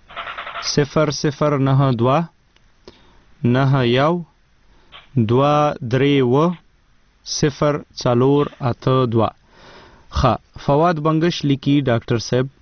0092 91 232 042 ها فواد بنگش لیکي ډاکټر صاحب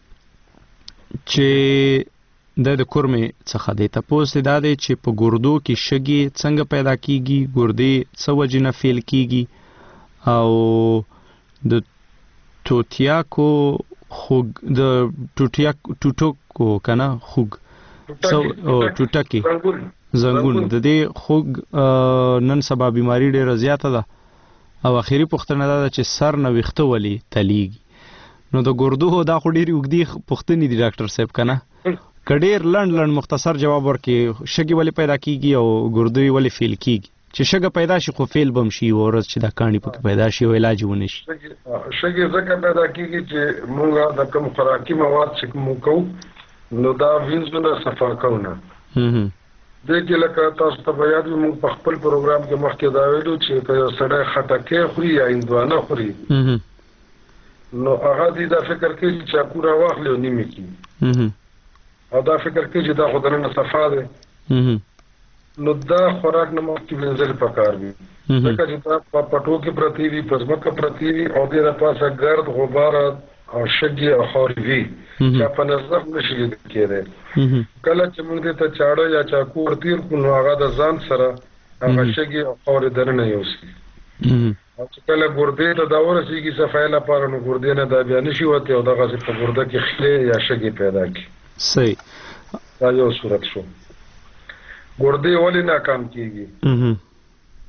چې د کورمې څخه د تاسو د دې چې په ګردو کې شګي څنګه پیدا کیږي ګردې څه وجنه فیل کیږي او د توتیاکو خوګ د ټوټوکو کنه خوګ سو او ټوټکی زنګون د دې خوګ نن سبا بیماری ډیره زیاته ده او اخیری پوښتنه ده چې سر نه ویخته ولي تلیږي نو د ګردو دا خو ډیری وګدي پوښتنې دي ډاکټر صاحب کنه کډیر لند مختصر جواب ورکړي شګي ولې پیدا کیږي او ګردوی ولې فیل کیږي چې شګه پیدا شي خو فیل بم شي ورځ چې دا کانی پکې پیدا شي او علاج ونه شي شګي ځکه پیدا کیږي چې موږ د کوم خوراکي مواد چې موږ کوو نو دا وینځونه صفا کوونه د دې لکه تاسو ته بیا د موږ په خپل پروګرام کې مخکې دا ویلو چې که سړی خټکه خوري یا هندوانه خوري نو هغه دې دا فکر کوي چې چاکو راواخلي او نیمه کی او دا فکر کوي چې دا خو دنه صفا ده نو دا خوراک نه مخکې وینځل پکار وي ځکه چې دا په پټو کې پرتی وي په ځمکه پرتی وي او دې د پاسه ګرد غبار او شګي او خوري وي چې په نظر نشي کېده کله چې موږ دې ته چاړه یا چاکو ورتیر کو نو هغه د ځان سره هغه شګي او خوري درنه یوسي او چې کله ګردې ته دا ورسیږي صفای لپاره نو ګردې نه دا بیا نشي وته او دغه په ګرده کې خله یا شګي پیدا کی صحیح دا یو صورت شو ګردې ولې ناکام کیږي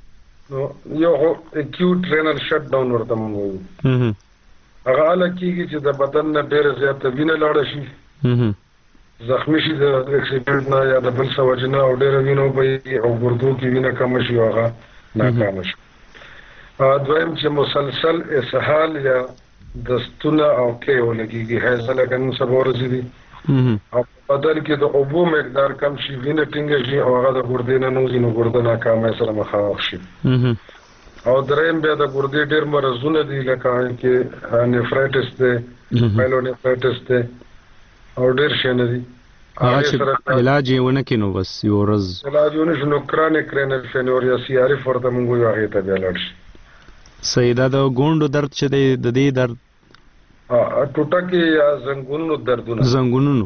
نو یو اکیوټ رینل شټ ډاون ورته موږ وایو هغه حاله کېږي چې د بدن نه ډېره زیاته وینه لاړه شي زخمی شي د اکسیډنټ نه یا د بل څه وجې نه او ډېره وینه وبهیږي او ګردو کې وینه کمه شي او هغه ناکامه شي. دویم چې مسلسل اسهال یا دستونه او کې ولګېږي حیضه لکه نن سبا ورځې دي او په بدن کې د اوبو مقدار کم شي وینه ټینګه شي او هغه د ګردې نه نوځي نو ګرده ناکامۍ سره مخامخ شي. او دریم بیا د ګردې ډېر مرضونه دي لکه کې نیفرایټس دی پایلونیفرایټس دی او ډېر شیانه دي هغه چې علاج یې ونه کړي نو بس یو ورځ علاج ونه شي نو کرانیک رینل فیلور یا سی آر اف ورته موږ وایو هغې ته بیا لاړ شي. صحیح دا د ګونډو درد چې دی د دې درد ټوټکې یا زنګونونو دردونه زنګونونو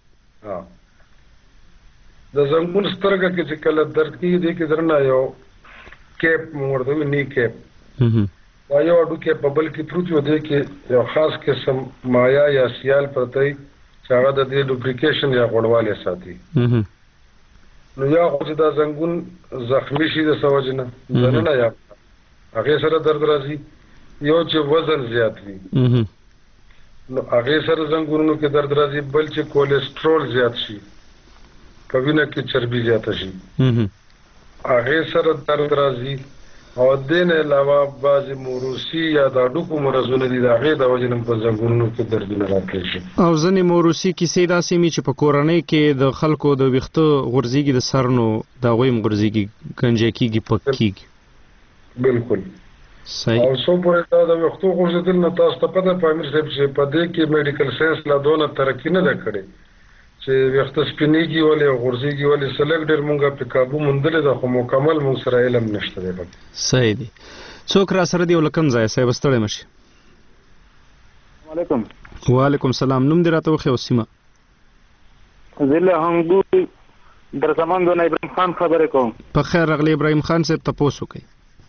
د زنګون سترګه کې چې کله درد کېږي دی کې درنه یو کیپ موږ ورته وایو نی کیپ دا یو هډوکی په بل کې پروت وي دی کې یو خاص قسم مایا یا سیال پرته وي چې هغه د دې لوبریکیشن یا غوړوالی ساتي. نو یا خو چې دا زنګون زخمی شي د څه وجې نه دننه یا هغې سره درد راځي یو چې وزن زیات وي نو هغې سره زنګونونو کې درد راځي بل چې کولیسټرول زیات شي په وینه کې چربي زیاته شي هغې سره درد راځي او دې نه علاوه بعضې موروثي یا د هډوکو مرضونه دي د هغې د وجې نه په زنګونونو کې دردونه راتلی شي. او ځینې موروثي کیسې داسې وي چې په کورنۍ کې د خلکو د ویښته غورځېږي د سر نو د هغوی هم غورځېږي ګنجی کېږي پک کېږي. بالکل صحیح. او څو پورې دا د ویښتو غورځېدل نه تاسو ته پته په امیر صاحب چې په دې کې میډیکل ساینس لا دونه ترقي نه ده کړې چې ویښته سپینېږي ولې او غورځېږي ولې څه لږ ډېر مونږ پې کابو موندلې ده خو مکمل مونږ سره علم نشته دی. صحیح دی. څوک را سره دی او له کوم ځایه صاحب ستړی مه شي. علیکم. وعلیکم سلام. نوم دې راته وښیه او سیمه. زه له هنګو در زمانځو نه ابراهیم خان خبرې کوم. په خیر راغلی ابراهیم خان صاحب تپوس وکړئ.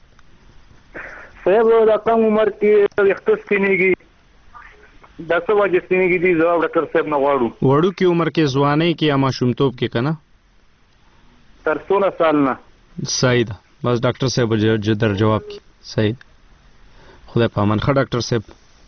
صاحب د کم عمر کې ویښته سپینېږي دا څه وجې سپینېږي دي ځواب ډاکټر صاحب نه غواړو. وړوکې عمر کې ځوانۍ کې یا ماشومتوب کې که نه تر 16 سال نه. صحیح ده. بس ډاکټر صاحب در جواب کړي. صحیح ده. خدای په امان. ښه ډاکټر صاحب.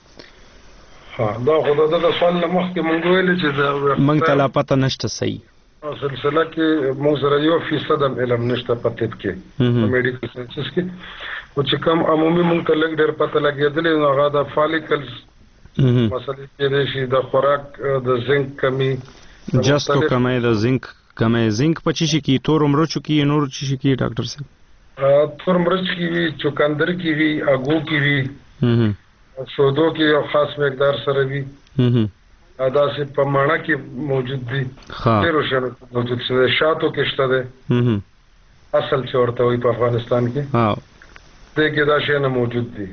دا خو د دغه سوال نه مخکې مونږ ویلې چې موږ ته لا پته نشته. صحیح سلسله کې مونږ سره 1% هم علم نشته په طب کې په میډیکل ساینسز کې خو چې کوم عمومي مونږ ته لږ ډېر پته لګېدلې نو هغه د فالیکلز مسلې کېدای شي د خوراک د زنک کمی جستو کمی د زنک کمی. زنک په څه شي کې تور مرچو کې نور څه شي کې ډاکټر صاحب؟ تور مرچ کې وي چوکندر کې وي اګو کې وي شودو کې یو خاص مقدار سره وي داسې په ماڼه کې موجود دي ډېرو شیانو موجود شته شاتو کې شته دی اصل چې ورته وایي په افغانستان کې دې کې دا شیانه موجود دي.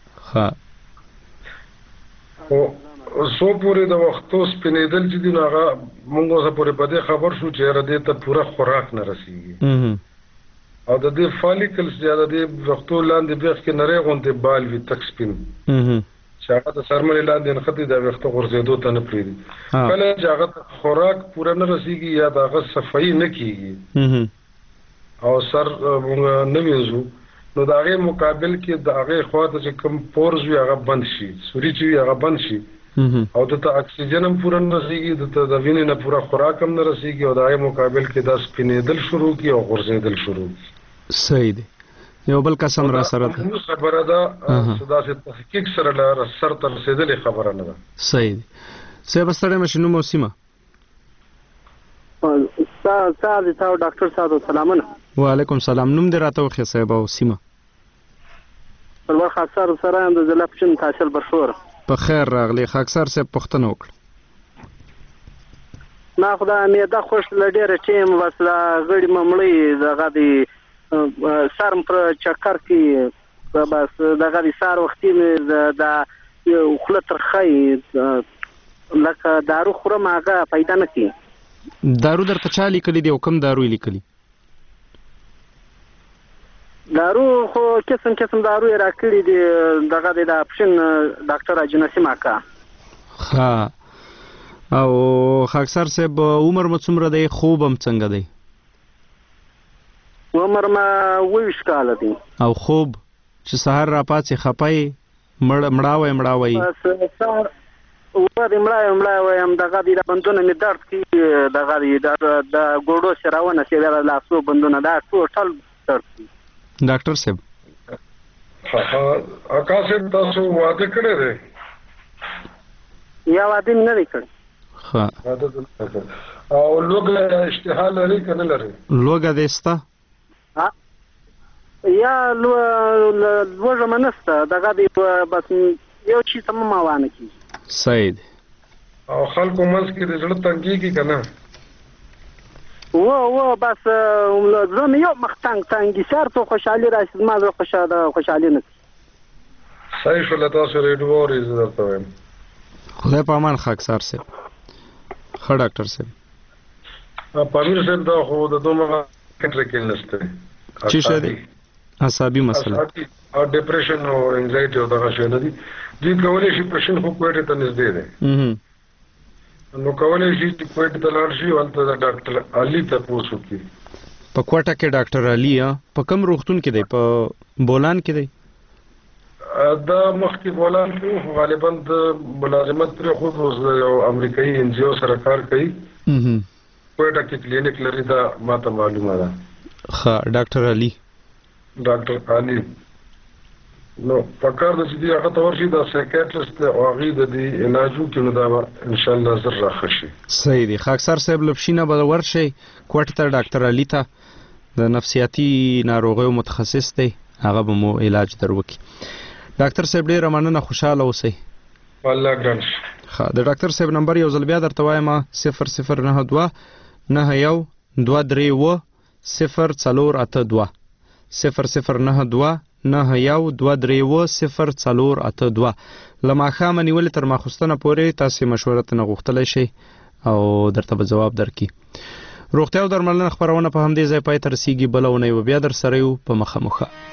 خو څو پورې د وختو سپینېدل چې دي نو هغه مونږ اوسه پورې په دې خبر شو چې یاره دې ته پوره خوراک نه رسېږي او د دې فالیکلز یا د دې وختو لاندې بیخ کې نری غوندې بال وي تک سپین چې هغه د سرمنې لاندې نښتې د ویښته غورځېدو ته نه پرېږدي. کله چې هغه ته خوراک پوره نه رسېږي یا د هغه صفایي نه کېږي او سر مونږ نه وینځو نو د هغې مقابل کې د هغې خواته چې کوم پورز وي هغه بند شي سوري چې وي هغه بند شي او دته اکسیجن هم پوره نه رسېږي دته د وینې نه پوره خوراک هم نه رسېږي او د هغې مقابل کې دا سپینېدل شروع کړي او غورځېدل شروع کړي. صحیح دی. یو بل قسم را سره ده خبره ده چې داسې تحقیق سره سر ته رسېدلې خبره نه ده. صحیح دی. صاحب ستړی مه شي. نوم او سیمه؟ ډاکټر صاحب سلامونه. وعلیکم سلام. نوم دې راته وښیه صاحب او سیمه؟ پرور خاکسار سره یم د ضلع پشن تحصیل برشور. په خیر راغلی. خاکسار صاحب پوښتنه وکړه. ما خو دا معده خوش له ډېره ټیم بس دا غړي مې مړی دغه د سر م پر چکر کې بس دغه د سهار وختي مې د خوله ترخی لکه دارو خورم هغه پیدا نه کړي. دارو درته چا لیکلی دی او کوم دارو یې لیکلی؟ دارو خو قسم قسم دارو یې راکړي دي دغه د اپشن ډاکټر حاجي نسیم اکا. ښه. او خاکسار صاحب عمر مو څومره دی؟ خوب هم څنګه دی؟ عمر ما 22 کال دی. او خوب چې سحر را پاتې خپای مړاوي بس سحر وړي مړاوي هم دغه د بندونه می درد کی دغه د ګوډو سراونه چې د لاسو بندونه دا ټول درد کی. ډاکټر صاحب اکاسه تاسو واده کړی دی؟ یا واده نه دی کړی. ها او لوګه اشتها لري کنه لري؟ لوګه دستا یا لوګه منسته دغه دی بس یو شي تم ما وانه کی. سید او خلکو منځ کې د زړه تنګي کی کنه؟ و بس زه یو تنګي سر ته خوشحالي راشي ما زه خوشحالي نه. صحیح شو لته سره ډوور یې درته وایم. خدای په امان خاکسار صاحب. ښه ډاکټر صاحب پامیر صاحب دا خو د دومره کنټرول نشته. چې شته عصبي مسله او ډیپریشن او انزایټي او دغه شی نه دي. دوی کولی شي پیشنټ خو کوټه ته نږدې دی. نو کولی شي چې کوټه ته لاړ شي ولته د ډاکټر علي ته پوښتنه وکړي. په کوټه کې ډاکټر علي په کوم روغتون کې دی؟ په بولان کې دی؟ دا مخکې بولان کې غالبا د ملازمت پر خود یو امریکایي انجیو سره کار کوي. کوټه کې کلینیک لري دا ماته معلومه ده. ښه ډاکټر علي نو فکر د دې هغه تور شي د سایکیاټریست او هغه د دې علاجو کې نو دا ان شاء الله زر راخشي. صحیح دی. خاکسار صاحب لبشینه به ورشي کوټه ته ډاکټر علي ته د نفسیاتي ناروغیو متخصص دی هغه به مو علاج دروکي. ډاکټر صاحب ډیر مننه خوشاله اوسئ. الله ګرځ. د ډاکټر صاحب نمبر یو ځل بیا درته وایم 0092 91 232 0482 0092 91 232 0482. لماخامه نیولې تر ماخوستنه پورې تاسو مشوره ته غوښتلی شئ او درته به جواب درکړي. روغتیا او درملنه خبرونه په همدې ځای پای ته رسیږي. بله اونۍ به بیا در سره یو په مخه.